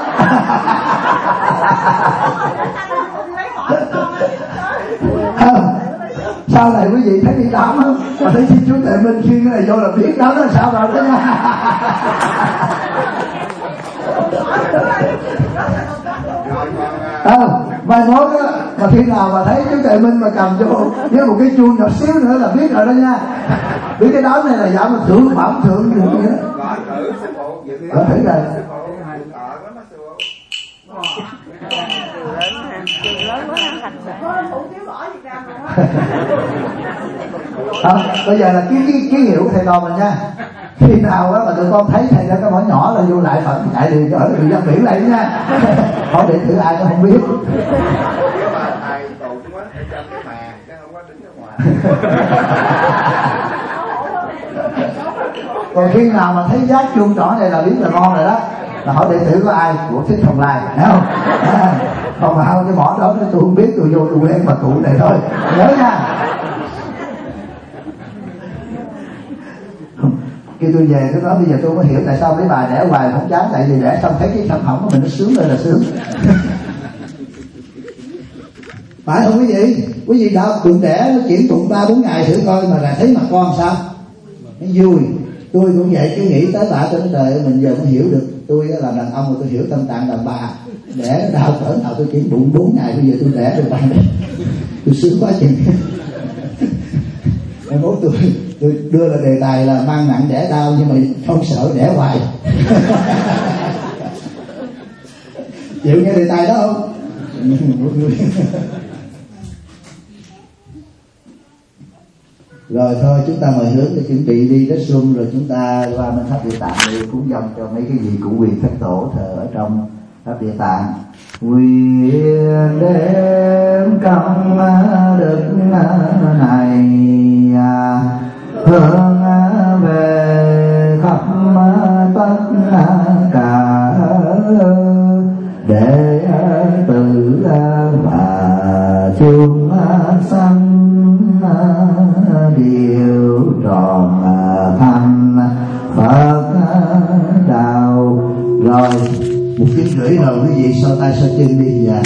Sau này quý vị thấy đi đám không? Mà thấy xin chú Tệ Minh khuyên cái này vô là biết đó là sao rồi đó nha. À, mai mốt á, mà khi nào mà thấy chú Tệ Minh mà cầm vô với một cái chuông nhỏ xíu nữa là biết rồi đó nha. Biết cái đám này là giảm là thượng phẩm thượng gì đó. Gọi thử sư phụ, vậy thì gọi thử rồi. sư phụ thượng ở lắm á sư phụ. Không, bây giờ là ký ký ký hiệu của thầy con mình nha. Khi nào á mà tụi con thấy thầy ra cái mỏ nhỏ là vô lại phận chạy đi ở người dân biển lại nha. Hỏi để thử ai nó không biết. Nếu mà thầy tụng quá phải cho cái màn chứ không có đứng ở ngoài. Còn khi nào mà thấy giác chuông trỏ này là biết là ngon rồi đó, là hỏi đệ tử có ai của Thích Thông Lai, thấy không? À, còn mà không cái mỏ đó tôi không biết, tôi vô tôi quen mà cụ này thôi, nhớ nha. kia tôi về tôi nói bây giờ tôi mới hiểu tại sao mấy bà đẻ hoài không chán, tại vì đẻ xong thấy cái sản phẩm của mình nó sướng lên là sướng. Phải không quý vị? Quý vị đạo đụng đẻ nó chuyển tụng ba bốn ngày thử coi mà là thấy mặt con sao nó vui. Tôi cũng vậy, cứ nghĩ tới bà tôi nói trời ơi, mình giờ mới hiểu được, tôi làm đàn ông mà tôi hiểu tâm trạng đàn bà, đẻ đau cỡ nào tôi chuyển bụng bốn ngày, bây giờ tôi đẻ được bà này tôi sướng quá chừng. Em nói tôi tôi đưa là đề tài là mang nặng đẻ đau nhưng mà không sợ đẻ hoài. Chịu nghe đề tài đó không? Rồi thôi chúng ta mời hướng để chuẩn bị đi đến xuân, rồi chúng ta qua bên tháp địa tạng đi cúng dâng cho mấy cái vị cụ quyền thất tổ thờ ở trong tháp địa tạng. Nguyện đem công đức này hướng về khắp tất cả để tự và chúng sanh điều tròn thành Phật đạo. Rồi một tiếng rưỡi rồi quý vị so tay so chân đi nhà.